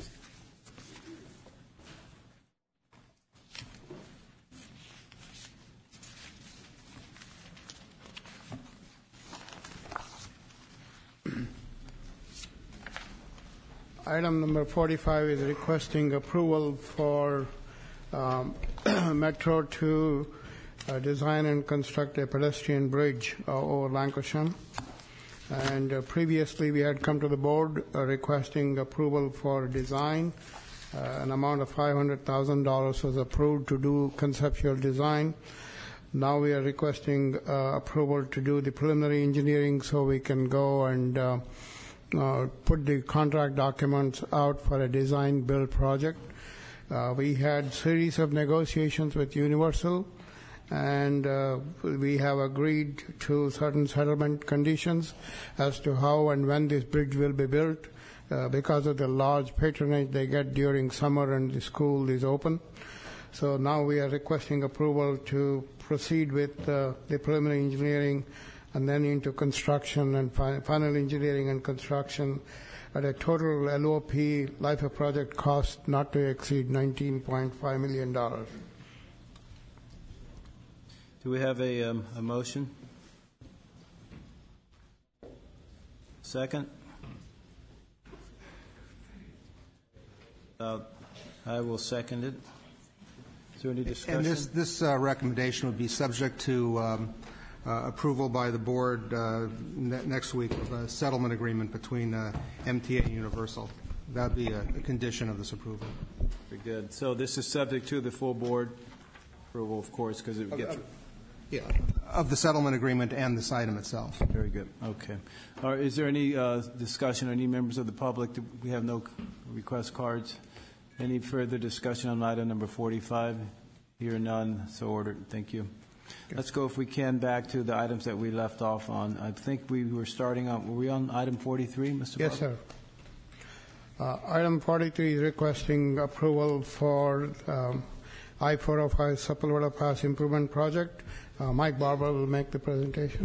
Item number forty-five is requesting approval for um, Metro to uh, design and construct a pedestrian bridge uh, over Lancashire. And uh, previously we had come to the board uh, requesting approval for design. Uh, an amount of five hundred thousand dollars was approved to do conceptual design. Now we are requesting uh, approval to do the preliminary engineering so we can go and uh, uh, put the contract documents out for a design-build project. Uh, we had series of negotiations with Universal, and uh, we have agreed to certain settlement conditions as to how and when this bridge will be built uh, because of the large patronage they get during summer and the school is open. So now we are requesting approval to proceed with uh, the preliminary engineering and then into construction and fi- final engineering and construction at a total L O P, life of project cost not to exceed nineteen point five million dollars. Do we have a, um, a motion? Second? Uh, I will second it. Is there any discussion? And this, this uh, recommendation would be subject to um, uh, approval by the board uh, ne- next week of a settlement agreement between uh, M T A and Universal. That would be a, a condition of this approval. Very good. So this is subject to the full board approval, of course, because it gets... Yeah, of the settlement agreement and this item itself. Very good. Okay. All right, is there any uh, discussion, any members of the public? Do we have no request cards? Any further discussion on item number forty-five? Here none, so ordered. Thank you. Okay. Let's go, if we can, back to the items that we left off on. I think we were starting on, were we on item forty-three, Mister Yes, Butler? sir. Uh, item forty-three is requesting approval for um, I four oh five Supplemental Pass Improvement Project. Uh, Mike Barber will make the presentation.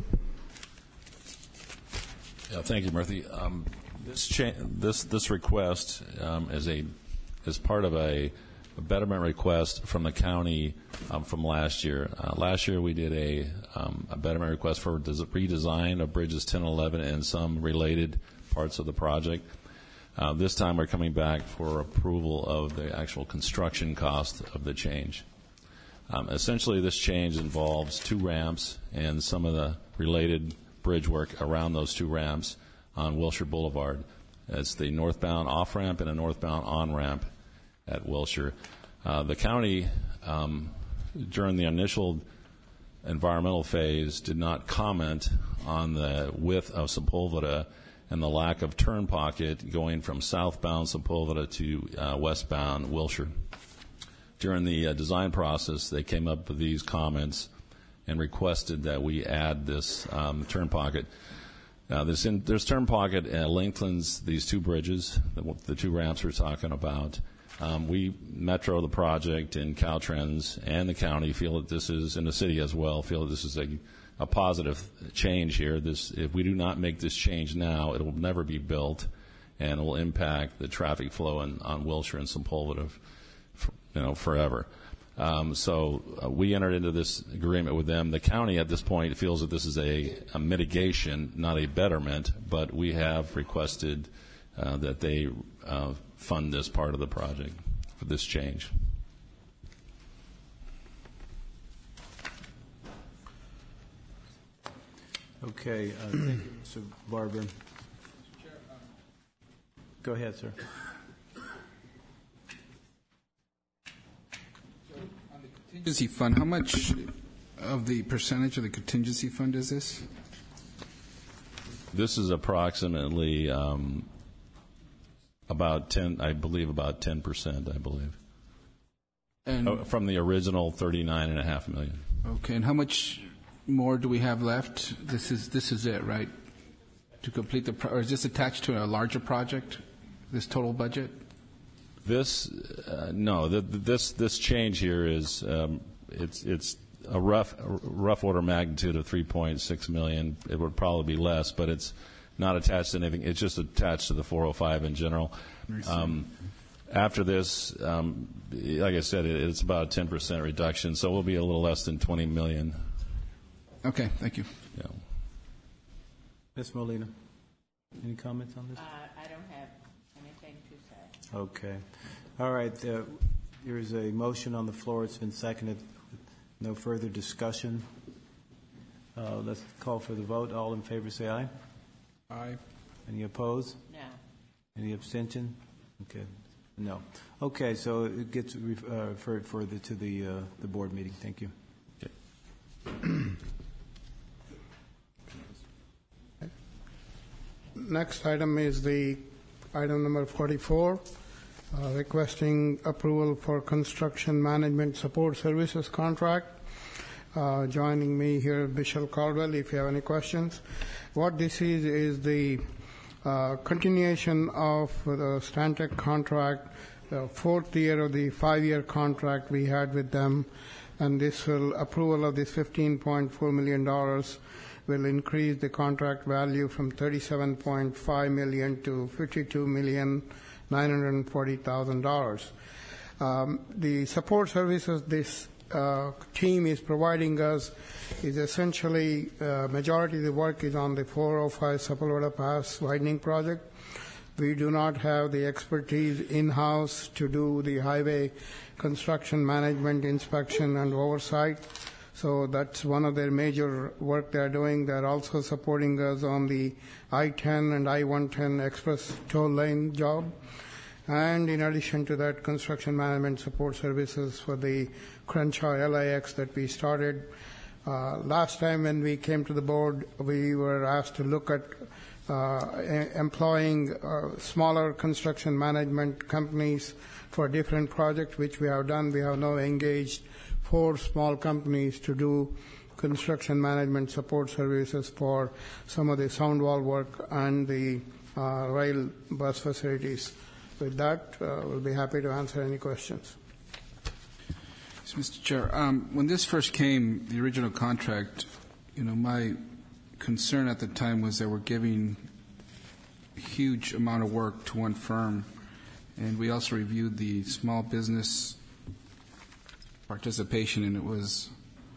Yeah, thank you, Murthy. Um, this, cha- this this request um, is a is part of a, a betterment request from the county um, from last year. Uh, last year we did a um, a betterment request for des- redesign of bridges ten and eleven and some related parts of the project. Uh, this time we're coming back for approval of the actual construction cost of the change. Um, essentially, this change involves two ramps and some of the related bridge work around those two ramps on Wilshire Boulevard. It's the northbound off-ramp and a northbound on-ramp at Wilshire. Uh, the county, um, during the initial environmental phase, did not comment on the width of Sepulveda and the lack of turn pocket going from southbound Sepulveda to uh, westbound Wilshire. During the uh, design process, they came up with these comments and requested that we add this um, turn pocket. Uh, this in, there's turn pocket uh, lengthens these two bridges, the, the two ramps we're talking about. Um, we, Metro, the project, and Caltrans, and the county feel that this is, and the city as well, feel that this is a, a positive change here. This, if we do not make this change now, it will never be built, and it will impact the traffic flow in, on Wilshire and Sepulveda, you know, forever. Um, so uh, we entered into this agreement with them. The county at this point feels that this is a, a mitigation, not a betterment, but we have requested uh, that they uh, fund this part of the project. for this change. Okay. Uh, thank you, Mister Barber. Go ahead, sir. On the contingency fund, how much of the percentage of the contingency fund is this? This is approximately um, about ten, I believe, about ten percent, I believe, And oh, from the original thirty-nine and a half million. okay, and how much more do we have left? This is this is it, right? To complete the, pro- or is this attached to a larger project? This total budget? This, uh, no, the, the, this this change here is um, it's it's a rough a rough order magnitude of three point six million. It would probably be less, but it's not attached to anything. It's just attached to the four oh five in general. Um, after this, um, like I said, it, it's about a ten percent reduction, so we'll be a little less than twenty million. Okay, thank you. Yeah. Miz Molina, any comments on this? Uh, I don't have anything to say. Okay. All right. Uh, there is a motion on the floor. It's been seconded. No further discussion. Uh, let's call for the vote. All in favor say aye. Aye. Any opposed? No. Any abstention? Okay. No. Okay, so it gets re- uh, referred further to the, uh, the board meeting. Thank you. Next item is the item number forty-four, uh, requesting approval for construction management support services contract. Uh, joining me here, Michelle Caldwell, if you have any questions. What this is, is the uh, continuation of the Stantec contract, the fourth year of the five-year contract we had with them, and this will, approval of this fifteen point four million dollars will increase the contract value from thirty-seven point five million dollars to fifty-two million nine hundred forty thousand dollars. Um, the support services this uh, team is providing us is essentially, uh, majority of the work is on the four oh five Sepulveda Pass widening project. We do not have the expertise in-house to do the highway construction management, inspection, and oversight. So that's one of their major work they're doing. They're also supporting us on the I ten and I one ten express toll lane job. And in addition to that, construction management support services for the Crenshaw L I X that we started. Uh, last time when we came to the board, we were asked to look at uh, employing uh, smaller construction management companies for different projects, which we have done. We have now engaged four small companies to do construction management support services for some of the sound wall work and the uh, rail bus facilities. With that, uh, we'll be happy to answer any questions. So, Mister Chair, um, when this first came, the original contract, you know, my concern at the time was that we're giving a huge amount of work to one firm, and we also reviewed the small business participation, and it was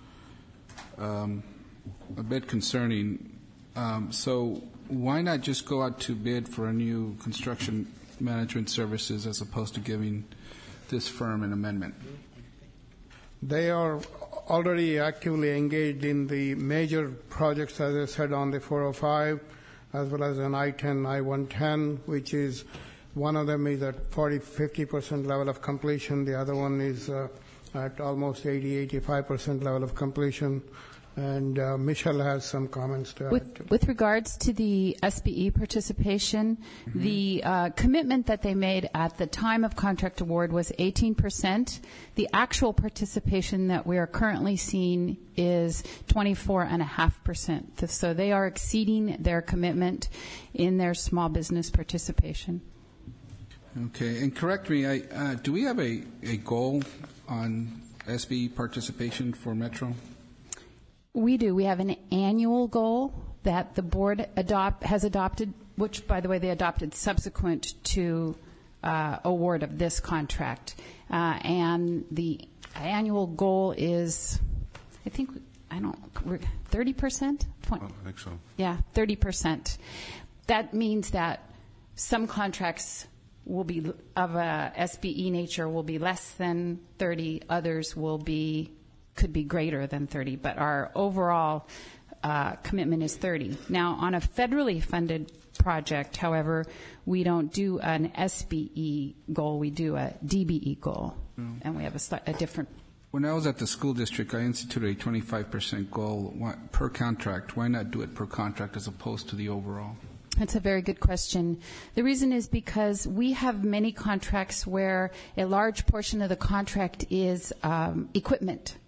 um, a bit concerning. Um, so why not just go out to bid for a new construction management services as opposed to giving this firm an amendment? They are already actively engaged in the major projects, as I said, on the four oh five, as well as an I ten, I one ten, which is one of them is at forty, fifty percent level of completion. The other one is uh, at almost eighty, eighty-five percent level of completion. And uh, Michelle has some comments to with, add. To. With regards to the S B E participation, mm-hmm. the uh, commitment that they made at the time of contract award was eighteen percent. The actual participation that we are currently seeing is twenty-four point five percent. So they are exceeding their commitment in their small business participation. Okay, and correct me, I, uh, do we have a, a goal on S B E participation for Metro? We do. We have an annual goal that the board adopt, has adopted, which, by the way, they adopted subsequent to uh, award of this contract. Uh, and the annual goal is, I think, I don't, thirty percent? Oh, I think so. Yeah, thirty percent. That means that some contracts will be of a S B E nature will be less than thirty. Others will be could be greater than thirty. But our overall uh, commitment is thirty. Now, on a federally funded project, however, we don't do an S B E goal. We do a D B E goal, mm. and we have a, sli- a different. When I was at the school district, I instituted a twenty-five percent goal per contract. Why not do it per contract as opposed to the overall? That's a very good question. The reason is because we have many contracts where a large portion of the contract is um, equipment.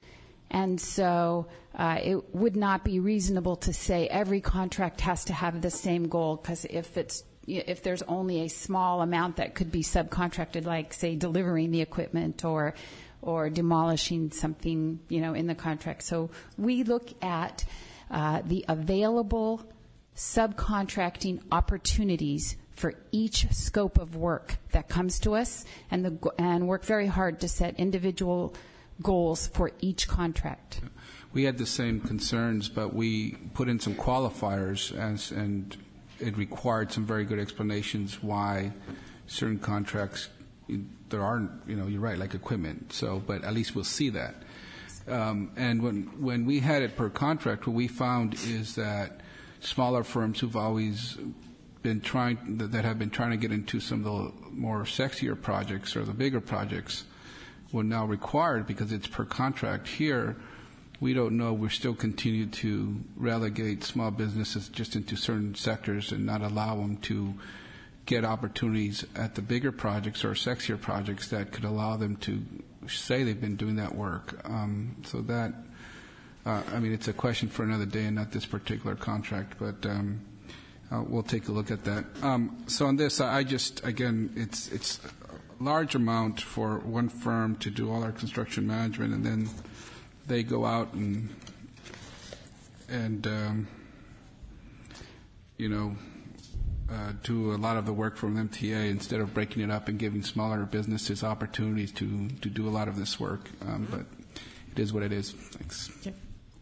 And so uh, it would not be reasonable to say every contract has to have the same goal, because if it's if there's only a small amount that could be subcontracted, like, say, delivering the equipment or or demolishing something, you know, in the contract. So we look at uh, the available subcontracting opportunities for each scope of work that comes to us, and the and work very hard to set individual goals for each contract. We had the same concerns, but we put in some qualifiers, as, and it required some very good explanations why certain contracts, there are, you know, you're right, like equipment. So, but at least we'll see that. Um, and when when we had it per contract, what we found is that smaller firms who've always been trying, that have been trying to get into some of the more sexier projects or the bigger projects, were now required because it's per contract. Here, we don't know. We're still continue to relegate small businesses just into certain sectors and not allow them to get opportunities at the bigger projects or sexier projects that could allow them to say they've been doing that work. Um, so that, uh, I mean, it's a question for another day and not this particular contract, but um, uh, we'll take a look at that. Um, so on this, I just, again, it's it's a large amount for one firm to do all our construction management, and then they go out and, and um, you know, Uh, do a lot of the work from M T A instead of breaking it up and giving smaller businesses opportunities to, to do a lot of this work. Um, but it is what it is. Thanks. Okay.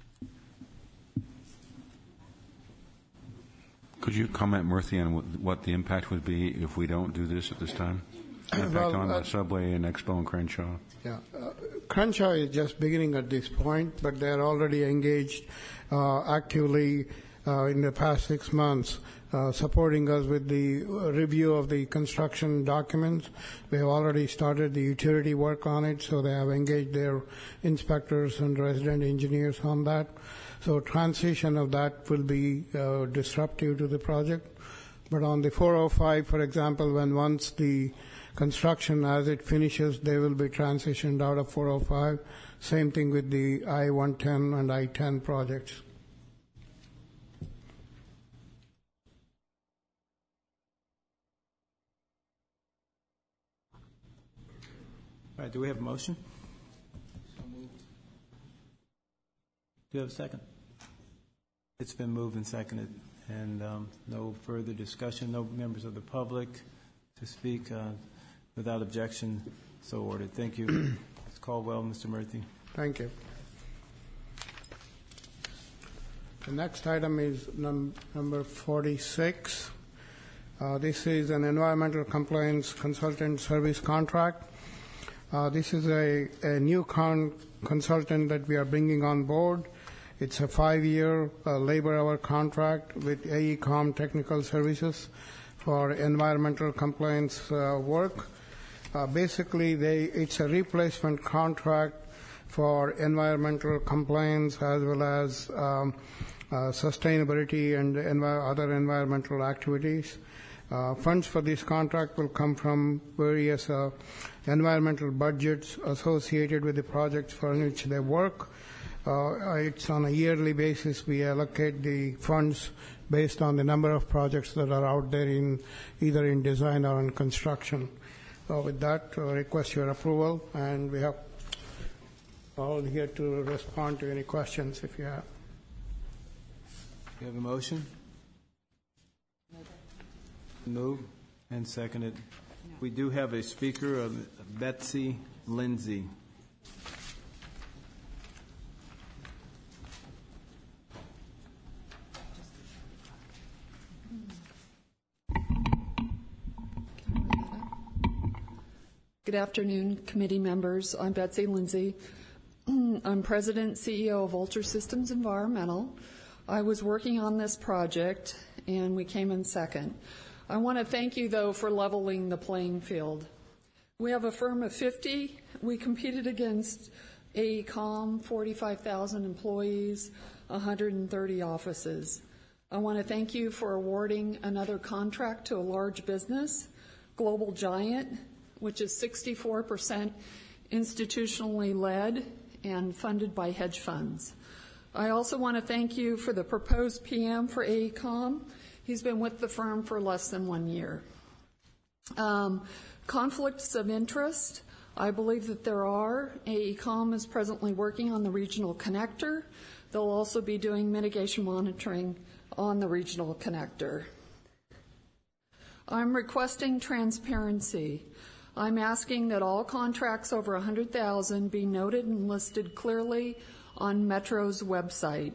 Could you comment, Murthy, on what, what the impact would be if we don't do this at this time? Impact well, on uh, the Subway and Expo and Crenshaw? Yeah. Uh, Crenshaw is just beginning at this point, but they're already engaged uh, actively uh, in the past six months. Uh, supporting us with the review of the construction documents. We have already started the utility work on it, so they have engaged their inspectors and resident engineers on that. So transition of that will be uh, disruptive to the project. But on the four oh five, for example, when once the construction, as it finishes, they will be transitioned out of four oh five. Same thing with the I one ten and I ten projects. All right, do we have a motion? Do you have a second? It's been moved and seconded, and um, no further discussion, no members of the public to speak. Uh, without objection, so ordered. Thank you. Miz Caldwell, Mister Murthy. Thank you. The next item is num- number forty-six. Uh, this is an environmental compliance consultant service contract. Uh, this is a, a new con- consultant that we are bringing on board. It's a five-year uh, labor-hour contract with AECOM Technical Services for environmental compliance uh, work. Uh, basically, they, it's a replacement contract for environmental compliance as well as um, uh, sustainability and envi- other environmental activities. Uh, funds for this contract will come from various uh, environmental budgets associated with the projects for which they work. Uh, it's on a yearly basis. We allocate the funds based on the number of projects that are out there in either in design or in construction. So with that, I uh, request your approval, and we have all here to respond to any questions if you have. You have a motion? Moved and seconded. We do have a speaker, uh, Betsy Lindsay. Good afternoon, committee members. I'm Betsy Lindsay. I'm President and C E O of Ultra Systems Environmental. I was working on this project, and we came in second. I want to thank you, though, for leveling the playing field. We have a firm of fifty. We competed against A E COM, forty-five thousand employees, one hundred thirty offices. I want to thank you for awarding another contract to a large business, Global Giant, which is sixty-four percent institutionally led and funded by hedge funds. I also want to thank you for the proposed P M for A E COM. He's been with the firm for less than one year. Um, conflicts of interest. I believe that there are. A E COM is presently working on the regional connector. They'll also be doing mitigation monitoring on the regional connector. I'm requesting transparency. I'm asking that all contracts over one hundred thousand dollars be noted and listed clearly on Metro's website.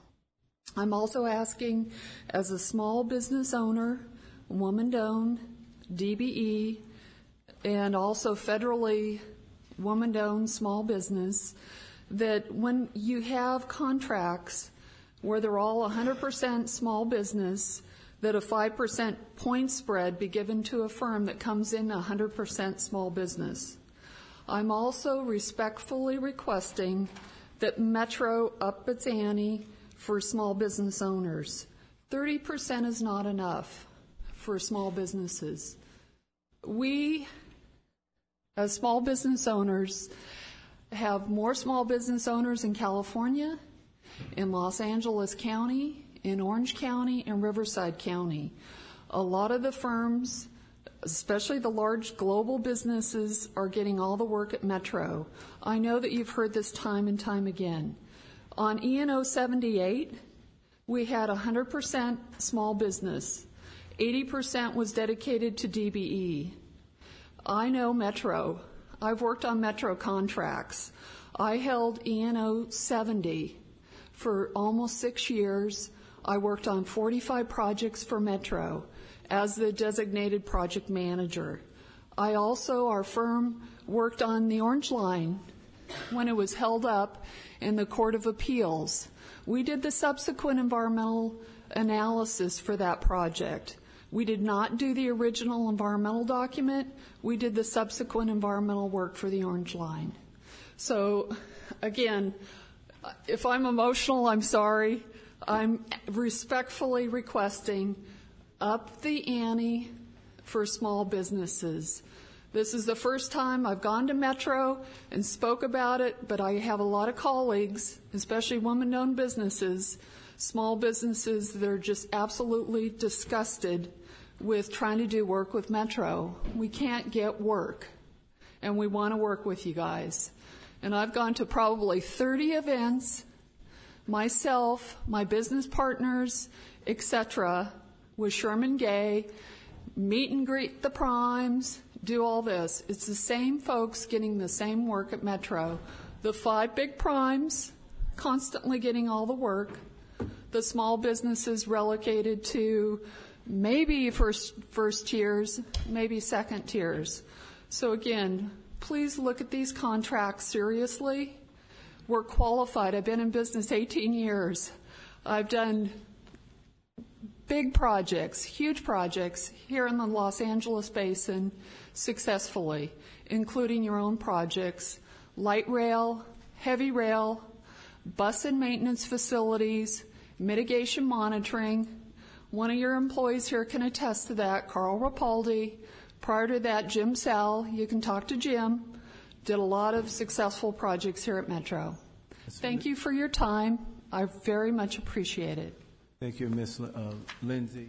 I'm also asking, as a small business owner, woman-owned, D B E, and also federally woman-owned small business, that when you have contracts where they're all one hundred percent small business, that a five percent point spread be given to a firm that comes in one hundred percent small business. I'm also respectfully requesting that Metro up its ante for small business owners. thirty percent is not enough for small businesses. We, as small business owners, have more small business owners in California, in Los Angeles County, in Orange County, and Riverside County. A lot of the firms, especially the large global businesses, are getting all the work at Metro. I know that you've heard this time and time again. On E N O seventy-eight, we had one hundred percent small business. eighty percent was dedicated to D B E. I know Metro. I've worked on Metro contracts. I held E N O seventy for almost six years. I worked on forty-five projects for Metro as the designated project manager. I also, our firm, worked on the Orange Line when it was held up in the Court of Appeals. We did the subsequent environmental analysis for that project. We did not do the original environmental document. We did the subsequent environmental work for the Orange Line. So, again, if I'm emotional, I'm sorry. I'm respectfully requesting up the ante for small businesses. This is the first time I've gone to Metro and spoke about it, but I have a lot of colleagues, especially women-owned businesses, small businesses that are just absolutely disgusted with trying to do work with Metro. We can't get work, and we want to work with you guys. And I've gone to probably thirty events, myself, my business partners, et cetera, with Sherman Gay, meet and greet the primes, do all this. It's the same folks getting the same work at Metro. The five big primes constantly getting all the work. The small businesses relegated to maybe first first tiers, maybe second tiers. So again, please look at these contracts seriously. We're qualified. I've been in business eighteen years. I've done big projects, huge projects here in the Los Angeles basin successfully, including your own projects, light rail, heavy rail, bus and maintenance facilities, mitigation monitoring. One of your employees here can attest to that, Carl Rapaldi. Prior to that, Jim Sal, you can talk to Jim, did a lot of successful projects here at Metro. Thank you for your time. I very much appreciate it. Thank you, Miz Uh, Lindsay.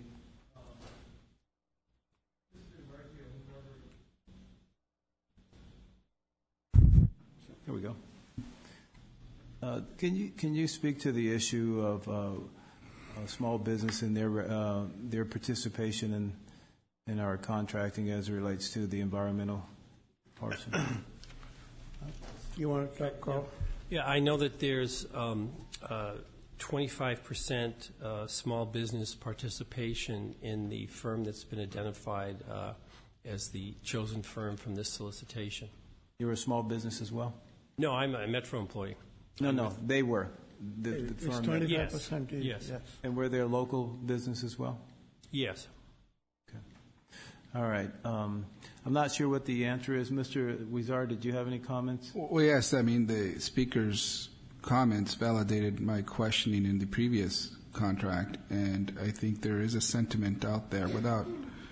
Here we go. Uh, can you can you speak to the issue of uh, uh, small business and their uh, their participation in in our contracting as it relates to the environmental portion? You want to talk, Carl? Yeah, I know that there's um, uh, twenty-five percent uh, small business participation in the firm that's been identified uh, as the chosen firm from this solicitation. You're a small business as well? No, I'm a Metro employee. No, no, they were. The, the It's firm. twenty-five percent. Yes. Yes. And were they a local business as well? Yes. Okay. All right. Um, I'm not sure what the answer is. Mister Huizar, did you have any comments? Well, yes. I mean, the speaker's comments validated my questioning in the previous contract, and I think there is a sentiment out there without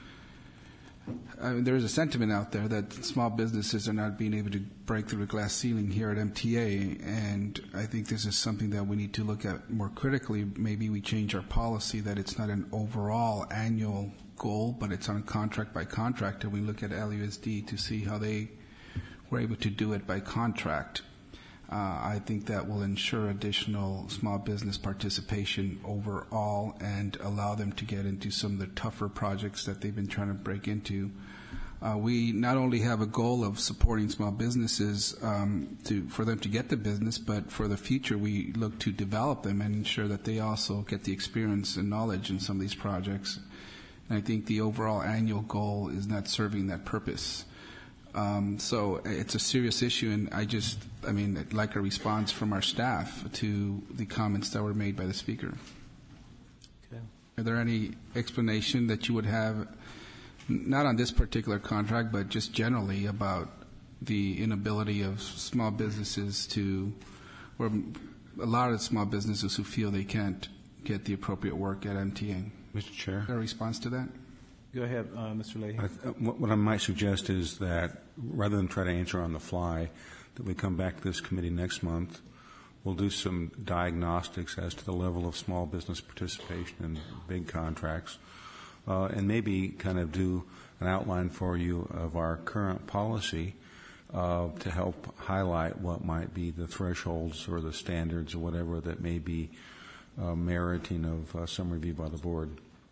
I mean, there is a sentiment out there that small businesses are not being able to break through the glass ceiling here at M T A, and I think this is something that we need to look at more critically. Maybe we change our policy that it's not an overall annual goal, but it's on a contract by contract, and we look at L U S D to see how they were able to do it by contract. Uh, I think that will ensure additional small business participation overall and allow them to get into some of the tougher projects that they've been trying to break into. Uh, we not only have a goal of supporting small businesses um, to for them to get the business, but for the future we look to develop them and ensure that they also get the experience and knowledge in some of these projects. And I think the overall annual goal is not serving that purpose. Um, so it's a serious issue, and I just, I mean, I'd like a response from our staff to the comments that were made by the speaker. Okay. Are there any explanation that you would have, not on this particular contract, but just generally about the inability of small businesses to, or a lot of small businesses who feel they can't get the appropriate work at M T A? Mister Chair? Is there a response to that? Go ahead, uh, Mister Leahy. I th- what what I might suggest is that rather than try to answer on the fly, that we come back to this committee next month. We'll do some diagnostics as to the level of small business participation in big contracts, uh, and maybe kind of do an outline for you of our current policy uh, to help highlight what might be the thresholds or the standards or whatever that may be uh, meriting of uh, some review by the board.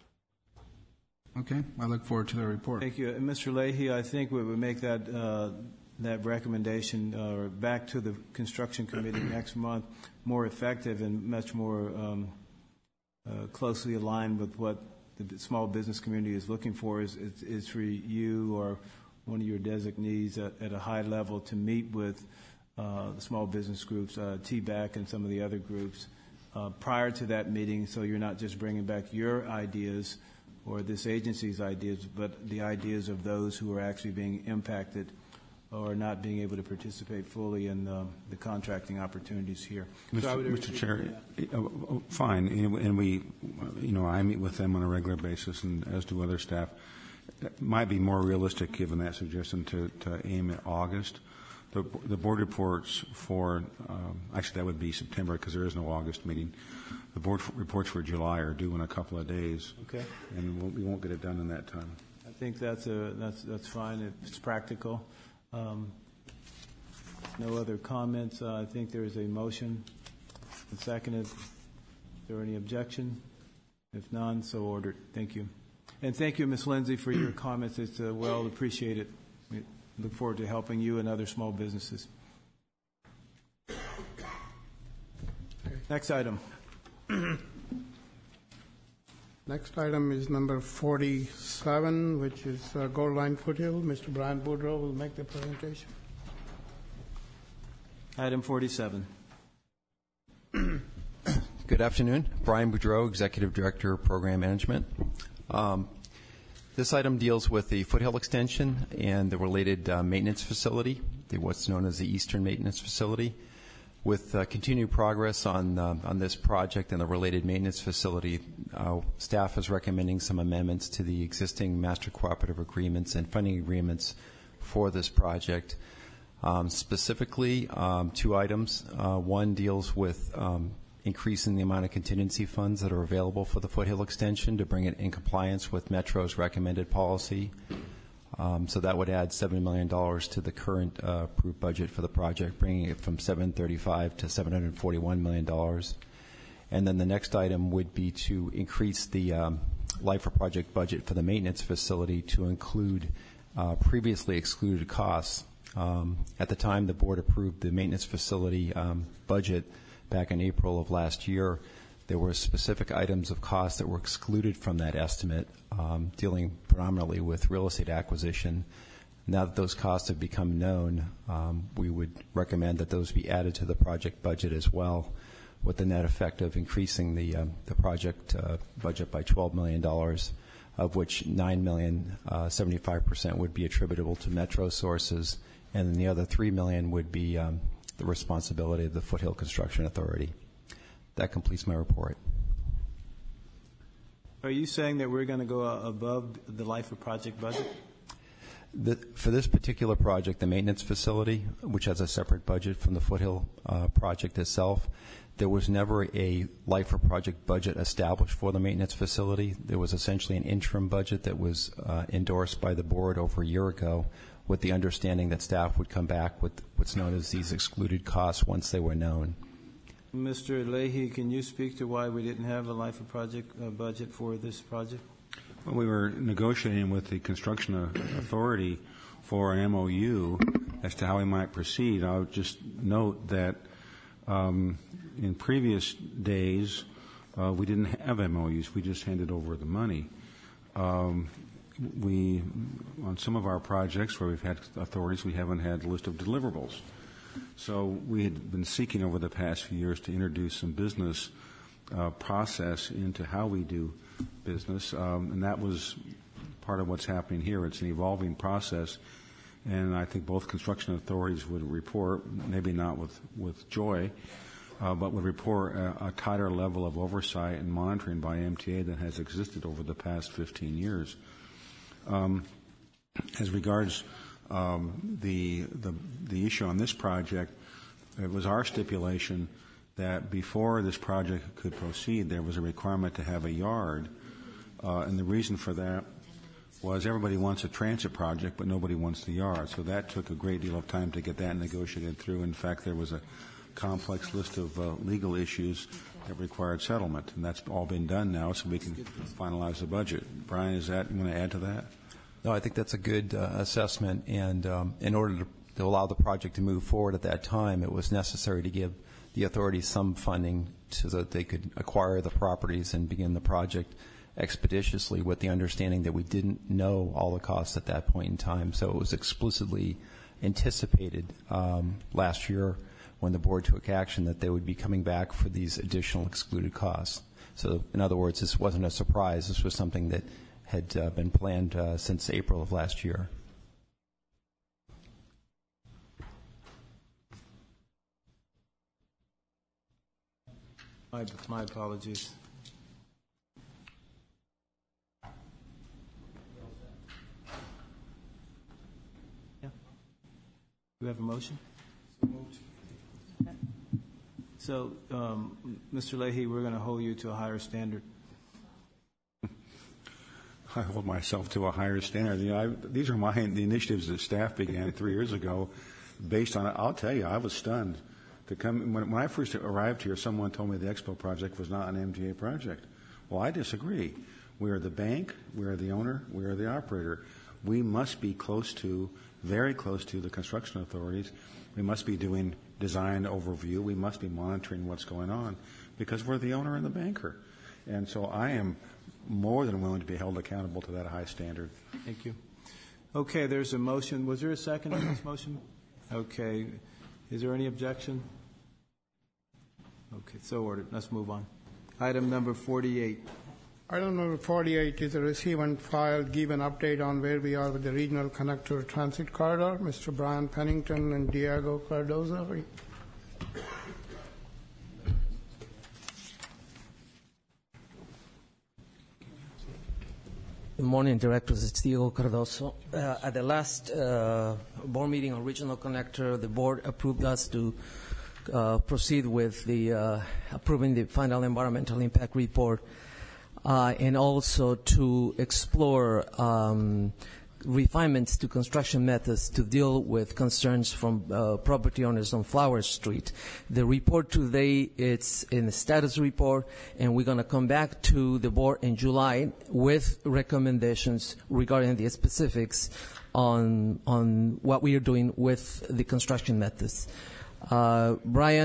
Okay, I look forward to the report. Thank you. And Mister Leahy, I think we would make that uh, that recommendation uh, back to the construction committee next month more effective and much more um, uh, closely aligned with what the small business community is looking for is, is, is for you or one of your designees at, at a high level to meet with uh, the small business groups, uh, T B A C and some of the other groups uh, prior to that meeting, so you're not just bringing back your ideas or this agency's ideas, but the ideas of those who are actually being impacted or not being able to participate fully in um, the contracting opportunities here. Mister So I would Mister urge- Chair, uh, uh, fine, and we, you know, I meet with them on a regular basis, and as do other staff. It might be more realistic, given that suggestion, to, to aim at August. The, the board reports for, um, actually that would be September because there is no August meeting. The board f- reports for July are due in a couple of days. Okay. And we'll, we won't get it done in that time. I think that's a that's that's fine. It's practical. Um, no other comments. Uh, I think there is a motion and seconded. Is there any objection? If none, so ordered. Thank you. And thank you, Miz Lindsay, for your comments. It's uh, well appreciated. We look forward to helping you and other small businesses. Next item. Next item is number forty-seven, which is uh, Gold Line Foothill. Mister Brian Boudreau will make the presentation. Item forty-seven. Good afternoon. Brian Boudreau, Executive Director of Program Management. Um, this item deals with the Foothill Extension and the related uh, maintenance facility, the, what's known as the Eastern Maintenance Facility. With uh, continued progress on uh, on this project and the related maintenance facility, uh, staff is recommending some amendments to the existing master cooperative agreements and funding agreements for this project. Um, specifically, um, two items. Uh, one deals with um, increasing the amount of contingency funds that are available for the Foothill Extension to bring it in compliance with Metro's recommended policy. Um, so that would add seventy million dollars to the current uh, approved budget for the project, bringing it from seven hundred thirty-five to seven hundred forty-one million dollars. And then the next item would be to increase the um, life of project budget for the maintenance facility to include uh, previously excluded costs. Um, at the time the board approved the maintenance facility um, budget back in April of last year, there were specific items of cost that were excluded from that estimate, um, dealing predominantly with real estate acquisition. Now that those costs have become known, um, we would recommend that those be added to the project budget as well, with the net effect of increasing the um, the project uh, budget by twelve million dollars, of which nine million dollars, uh, seventy-five percent would be attributable to Metro sources, and then the other three million dollars would be um, the responsibility of the Foothill Construction Authority. That completes my report. Are you saying that we're going to go uh, above the life of project budget? The, for this particular project, the maintenance facility, which has a separate budget from the Foothill uh, project itself, there was never a life of project budget established for the maintenance facility. There was essentially an interim budget that was uh, endorsed by the board over a year ago, with the understanding that staff would come back with what's known as these excluded costs once they were known. Mister Leahy, can you speak to why we didn't have a life of project uh, budget for this project? Well, we were negotiating with the construction authority for an M O U as to how we might proceed. I would just note that um, in previous days, uh, we didn't have M O Us. We just handed over the money. Um, we, on some of our projects where we've had authorities, we haven't had a list of deliverables. So we had been seeking over the past few years to introduce some business uh, process into how we do business, um, and that was part of what's happening here. It's an evolving process, and I think both construction authorities would report, maybe not with, with joy, uh, but would report a, a tighter level of oversight and monitoring by M T A than has existed over the past fifteen years. Um, as regards um, the, the the issue on this project, it was our stipulation that before this project could proceed, there was a requirement to have a yard, uh, and the reason for that was everybody wants a transit project, but nobody wants the yard. So that took a great deal of time to get that negotiated through. In fact, there was a complex list of uh, legal issues that required settlement, and that's all been done now, so we can finalize the budget. Brian, is that you want to add to that? No, I think that's a good uh, assessment, and um, in order to, to allow the project to move forward at that time, it was necessary to give the authorities some funding so that they could acquire the properties and begin the project expeditiously, with the understanding that we didn't know all the costs at that point in time. So it was explicitly anticipated um, last year when the board took action that they would be coming back for these additional excluded costs. So in other words, this wasn't a surprise. This was something that had uh, been planned uh, since April of last year. My, my apologies. Yeah. Do we have a motion? So moved. So, um, Mister Leahy, we're going to hold you to a higher standard. I hold myself to a higher standard. You know, I, these are my the initiatives that staff began three years ago. Based on it, I'll tell you, I was stunned to come when, when I first arrived here. Someone told me the Expo project was not an M T A project. Well, I disagree. We are the bank. We are the owner. We are the operator. We must be close to, very close to, the construction authorities. We must be doing design overview. We must be monitoring what's going on because we're the owner and the banker. And so I am more than willing to be held accountable to that high standard. Thank you. Okay, there's a motion. Was there a second on this motion? Okay. Is there any objection? Okay, so ordered. Let's move on. Item number forty-eight. Item number forty-eight is a receive and file, give an update on where we are with the regional connector transit corridor. Mister Brian Pennington and Diego Cardozo. Good morning, Directors. It's Diego Cardoso. Uh, at the last uh, board meeting on Regional Connector, the board approved us to uh, proceed with the uh, approving the final environmental impact report uh, and also to explore um, refinements to construction methods to deal with concerns from uh, property owners on Flower Street. The report today, it's in the status report, and we're going to come back to the board in July with recommendations regarding the specifics on on what we are doing with the construction methods. Uh, Brian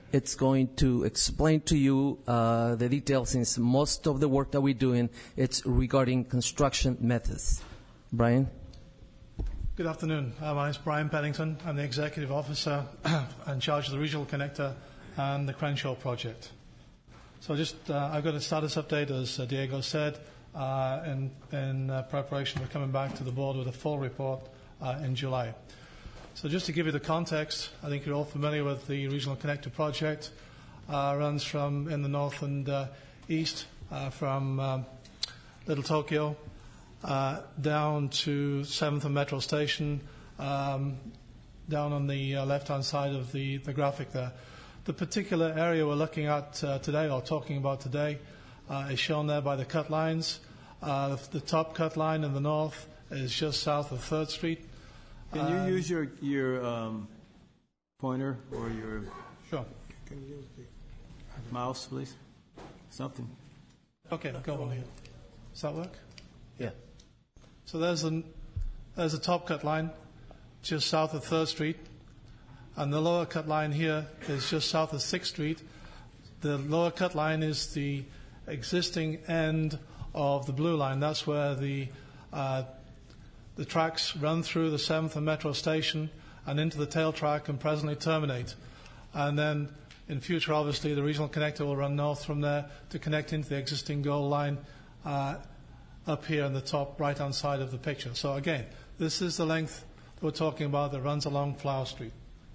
it's going to explain to you uh, the details, since most of the work that we're doing, it's regarding construction methods. Brian? Good afternoon. Uh, my name is Brian Pennington. I'm the Executive Officer in charge of the Regional Connector and the Crenshaw project. So just, uh, I've got a status update, as uh, Diego said, uh, in, in uh, preparation for coming back to the board with a full report uh, in July. So just to give you the context, I think you're all familiar with the Regional Connector project. Uh, runs from in the north and uh, east, uh, from um, Little Tokyo uh, down to seventh and Metro Station, um, down on the uh, left-hand side of the, the graphic there. The particular area we're looking at uh, today, or talking about today, uh, is shown there by the cut lines. Uh, the, the top cut line in the north is just south of third Street. Can you Um, use your your um, pointer or your Sure. Can you use the mouse, please? Something. Okay, go on here. Does that work? Yeah. So there's a, there's a top cut line just south of third Street, and the lower cut line here is just south of sixth Street. The lower cut line is the existing end of the blue line. That's where the uh, the tracks run through the seventh and Metro Station and into the tail track and presently terminate. And then in future, obviously, the regional connector will run north from there to connect into the existing goal line uh, up here in the top right-hand side of the picture. So again, this is the length that we're talking about that runs along Flower Street.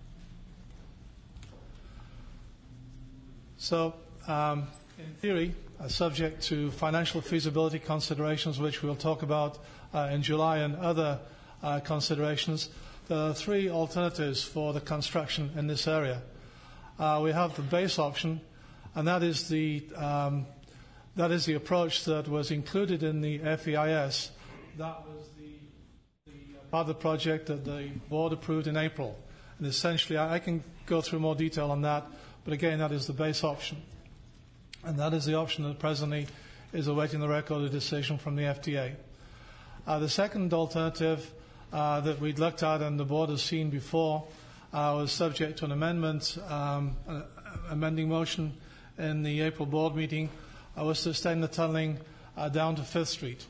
So um, in theory, uh, subject to financial feasibility considerations, which we'll talk about uh, in July, and other uh, considerations, there are three alternatives for the construction in this area. Uh, we have the base option, and that is the um, that is the approach that was included in the F E I S. That was the, the part of the project that the board approved in April. And essentially, I, I can go through more detail on that, but again, that is the base option. And that is the option that presently is awaiting the record of decision from the F D A. Uh, the second alternative uh, that we'd looked at and the board has seen before uh, was subject to an amendment, um, an amending motion in the April board meeting, uh, was to extend the tunneling uh, down to fifth Street.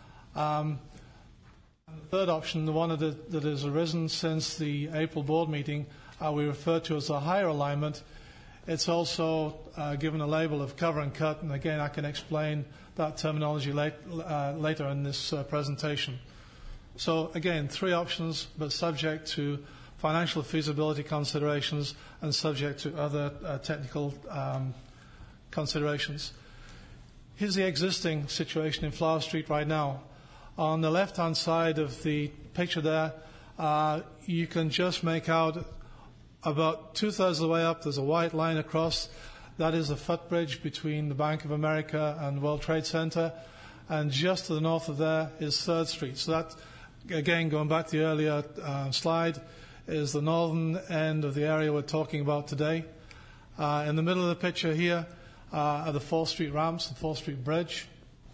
Um, and the third option, the one that, that has arisen since the April board meeting, uh, we refer to as the higher alignment. It's also uh, given a label of cover and cut, and again, I can explain that terminology late, uh, later in this uh, presentation. So again, three options, but subject to financial feasibility considerations and subject to other uh, technical um, considerations. Here's the existing situation in Flower Street right now. On the left-hand side of the picture there, uh, you can just make out about two-thirds of the way up, there's a white line across. That is the footbridge between the Bank of America and World Trade Center. And just to the north of there is third Street. So that, again, going back to the earlier uh, slide, is the northern end of the area we're talking about today. Uh, in the middle of the picture here uh, are the fourth Street ramps, the fourth Street bridge.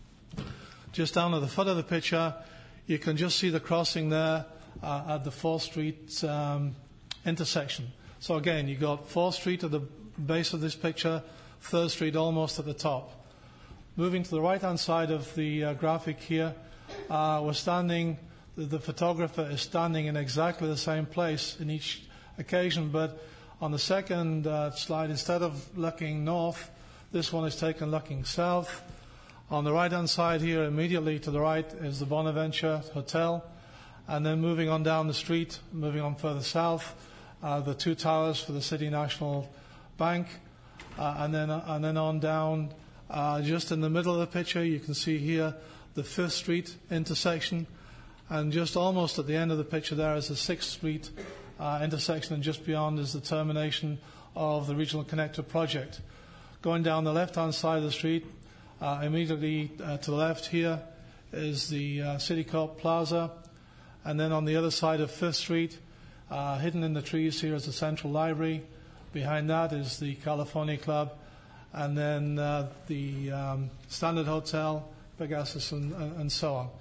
Just down at the foot of the picture, you can just see the crossing there uh, at the fourth Street um, intersection. So again, you've got fourth Street at the base of this picture, third Street almost at the top. Moving to the right-hand side of the uh, graphic here, uh, we're standing, the, the photographer is standing in exactly the same place in each occasion, but on the second uh, slide, instead of looking north, this one is taken looking south. On the right-hand side here, immediately to the right, is the Bonaventure Hotel. And then moving on down the street, moving on further south, uh, the two towers for the City National Bank. Uh, and then uh, and then on down, uh, just in the middle of the picture, you can see here the fifth Street intersection. And just almost at the end of the picture there is the sixth Street uh, intersection, and just beyond is the termination of the Regional Connector project. Going down the left-hand side of the street, uh, immediately uh, to the left here is the uh, Citicorp Plaza. And then on the other side of fifth Street, uh, hidden in the trees here is the Central Library. Behind that is the California Club. And then uh, the um, Standard Hotel, Pegasus, and, and so on.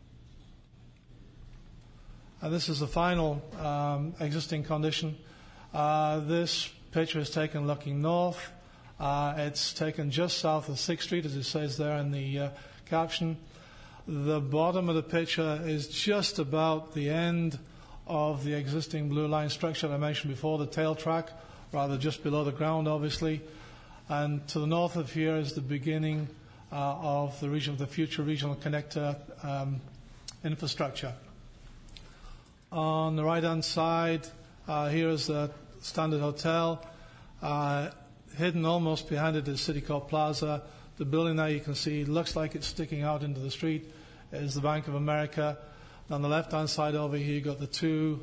And this is the final um, existing condition. Uh, this picture is taken looking north. Uh, it's taken just south of sixth Street, as it says there in the uh, caption. The bottom of the picture is just about the end of the existing blue line structure that I mentioned before, the tail track, rather just below the ground, obviously. And to the north of here is the beginning uh, of the region of the future regional connector um, infrastructure. On the right-hand side, uh, here is the Standard Hotel. Uh, hidden almost behind it is Citicorp Plaza. The building there you can see looks like it's sticking out into the street is the Bank of America. On the left-hand side over here, you've got the two,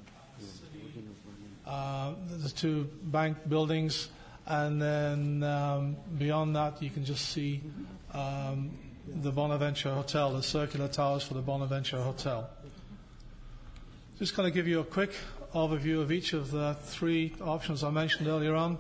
uh, the two bank buildings, and then um, beyond that, you can just see um, the Bonaventure Hotel, the circular towers for the Bonaventure Hotel. Just going to give you a quick overview of each of the three options I mentioned earlier on.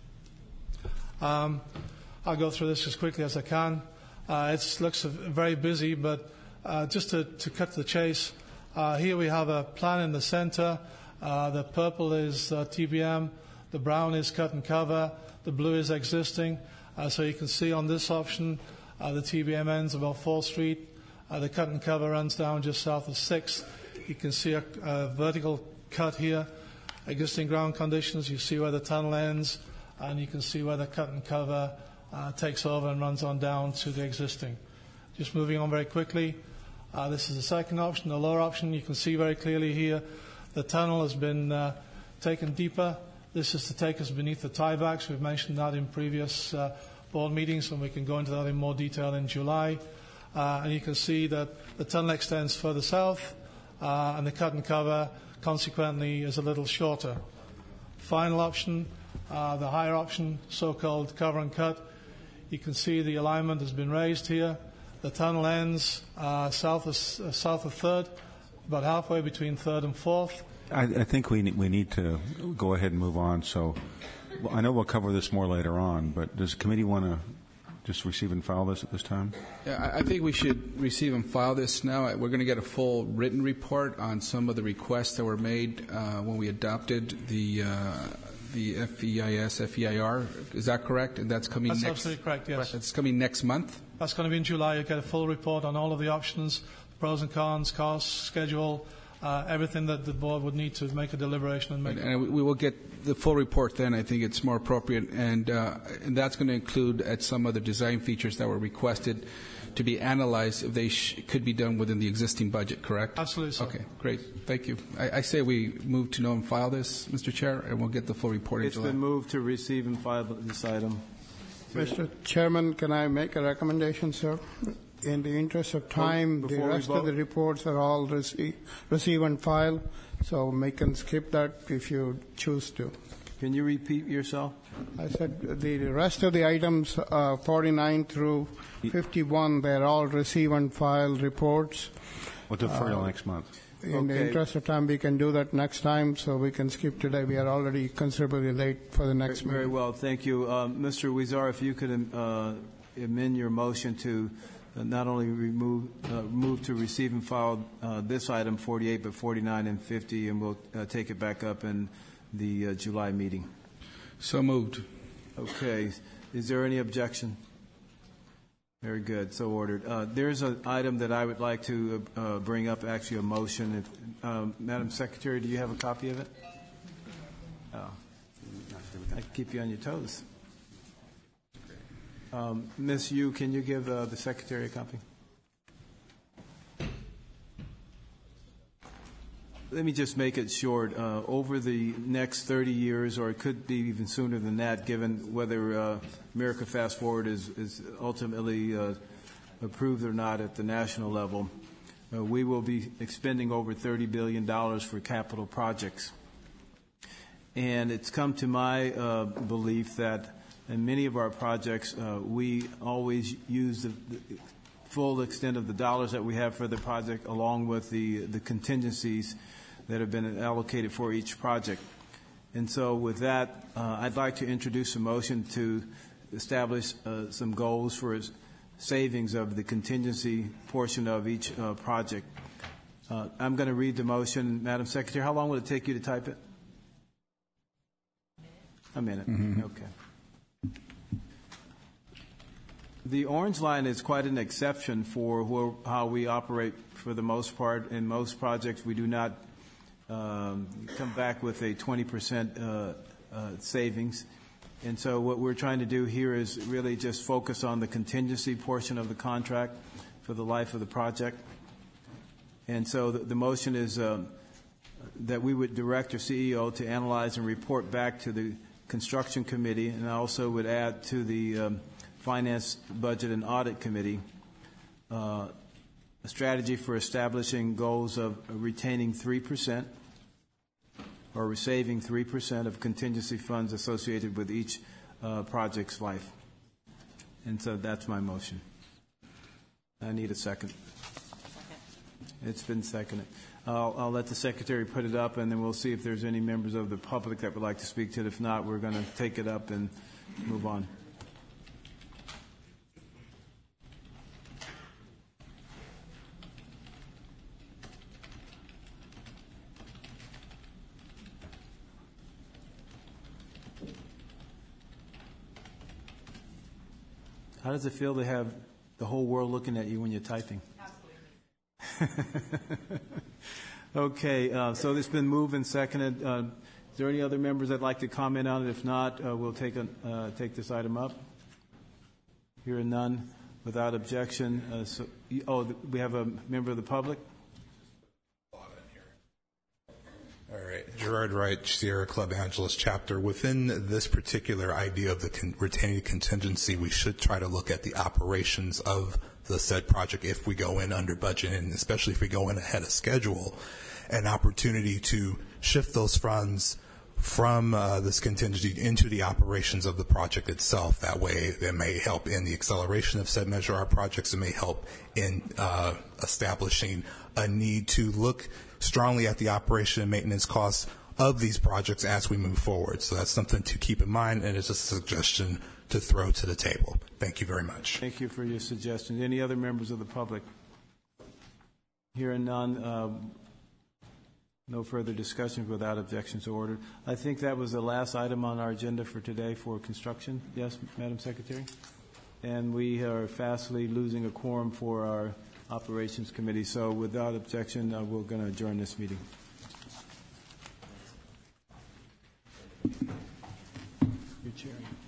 Um, I'll go through this as quickly as I can. Uh, it looks very busy, but uh, just to, to cut to the chase, uh, here we have a plan in the center. Uh, the purple is uh, T B M, the brown is cut and cover, the blue is existing. Uh, so you can see on this option, uh, the T B M ends about fourth Street. Uh, the cut and cover runs down just south of sixth. You can see a, a vertical cut here. Existing ground conditions, you see where the tunnel ends, and you can see where the cut and cover uh, takes over and runs on down to the existing. Just moving on very quickly. Uh, this is the second option, the lower option. You can see very clearly here the tunnel has been uh, taken deeper. This is to take us beneath the tiebacks. We've mentioned that in previous uh, board meetings, and we can go into that in more detail in July. Uh, and you can see that the tunnel extends further south, uh, and the cut and cover, consequently, is a little shorter. Final option, uh, the higher option, so-called cover and cut. You can see the alignment has been raised here. The tunnel ends uh, south of uh, south of third, about halfway between third and fourth. I, I think we need, we need to go ahead and move on. So well, I know we'll cover this more later on, but does the committee want to just receive and file this at this time? Yeah, I, I think we should receive and file this now. We're going to get a full written report on some of the requests that were made uh, when we adopted the uh, the F E I S, F E I R. Is that correct? And that's coming That's next. absolutely correct. Yes, it's coming next month. That's going to be in July. You get a full report on all of the options, pros and cons, costs, schedule, uh, everything that the board would need to make a deliberation and make. And, and we will get the full report then. I think it's more appropriate, and uh, and that's going to include at some of the design features that were requested to be analyzed if they sh- could be done within the existing budget. Correct? Absolutely. So. Okay, great. Thank you. I, I say we move to know and file this, Mister Chair, and we'll get the full report in It's July. been moved to receive and file this item. Mister Chairman, can I make a recommendation, sir? In the interest of time, the Before we rest of the vote? reports are all receive, receive and file, so we can skip that if you choose to. Can you repeat yourself? I said the rest of the items, uh, forty-nine through fifty-one, they're all receive and file reports. We'll defer till Uh, next month. In the Okay. interest of time, we can do that next time, so we can skip today. We are already considerably late for the next Very meeting. well, thank you. Uh, Mister Huizar, if you could uh, amend your motion to uh, not only remove, uh, move to receive and file uh, this item, forty-eight, but forty-nine and fifty, and we'll uh, take it back up in the uh, July meeting. So moved. Okay. Is there any objection? Very good. So ordered. Uh, there's an item that I would like to uh, bring up, actually a motion. If, um, Madam Secretary, do you have a copy of it? Oh. I can keep you on your toes. Um, Miz Yu, can you give uh, the Secretary a copy? Let me just make it short. Uh, over the next thirty years, or it could be even sooner than that, given whether uh, America Fast Forward is, is ultimately uh, approved or not at the national level, uh, we will be expending over thirty billion dollars for capital projects. And it's come to my uh, belief that in many of our projects, uh, we always use the, the full extent of the dollars that we have for the project, along with the, the contingencies that have been allocated for each project. And so with that, uh, I'd like to introduce a motion to establish uh, some goals for savings of the contingency portion of each uh, project. Uh, I'm going to read the motion. Madam Secretary, how long will it take you to type it? A minute, Mhm. okay. The orange line is quite an exception for who- how we operate for the most part. In most projects, we do not um, come back with a twenty percent uh, uh, savings. And so what we're trying to do here is really just focus on the contingency portion of the contract for the life of the project. And so the, the motion is um, that we would direct our C E O to analyze and report back to the construction committee, and I also would add to the um, finance, budget, and audit committee uh, a strategy for establishing goals of retaining three percent or saving three percent of contingency funds associated with each uh, project's life. And so that's my motion. I need a second. It's been seconded. I'll, I'll let the secretary put it up, and then we'll see if there's any members of the public that would like to speak to it. If not, we're going to take it up and move on. How does it feel to have the whole world looking at you when you're typing? Okay, uh, so it's been moved and seconded. Uh, is there any other members that'd like to comment on it? If not, uh, we'll take, a, uh, take this item up. Hearing none, without objection. Uh, so, oh, we have a member of the public? All right. Gerard Wright, Sierra Club Angeles chapter. Within this particular idea of the con- retaining contingency, we should try to look at the operations of the said project if we go in under budget, and especially if we go in ahead of schedule, an opportunity to shift those funds from uh, this contingency into the operations of the project itself. That way it may help in the acceleration of said Measure R projects. It may help in uh, establishing a need to look strongly at the operation and maintenance costs of these projects as we move forward. So that's something to keep in mind, and it's a suggestion to throw to the table. Thank you very much. Thank you for your suggestion. Any other members of the public? Hearing none, uh, no further discussion without objections ordered. I think that was the last item on our agenda for today for construction. Yes, Madam Secretary? And we are fastly losing a quorum for our Operations Committee. So without objection, uh, we're going to adjourn this meeting. Your chair.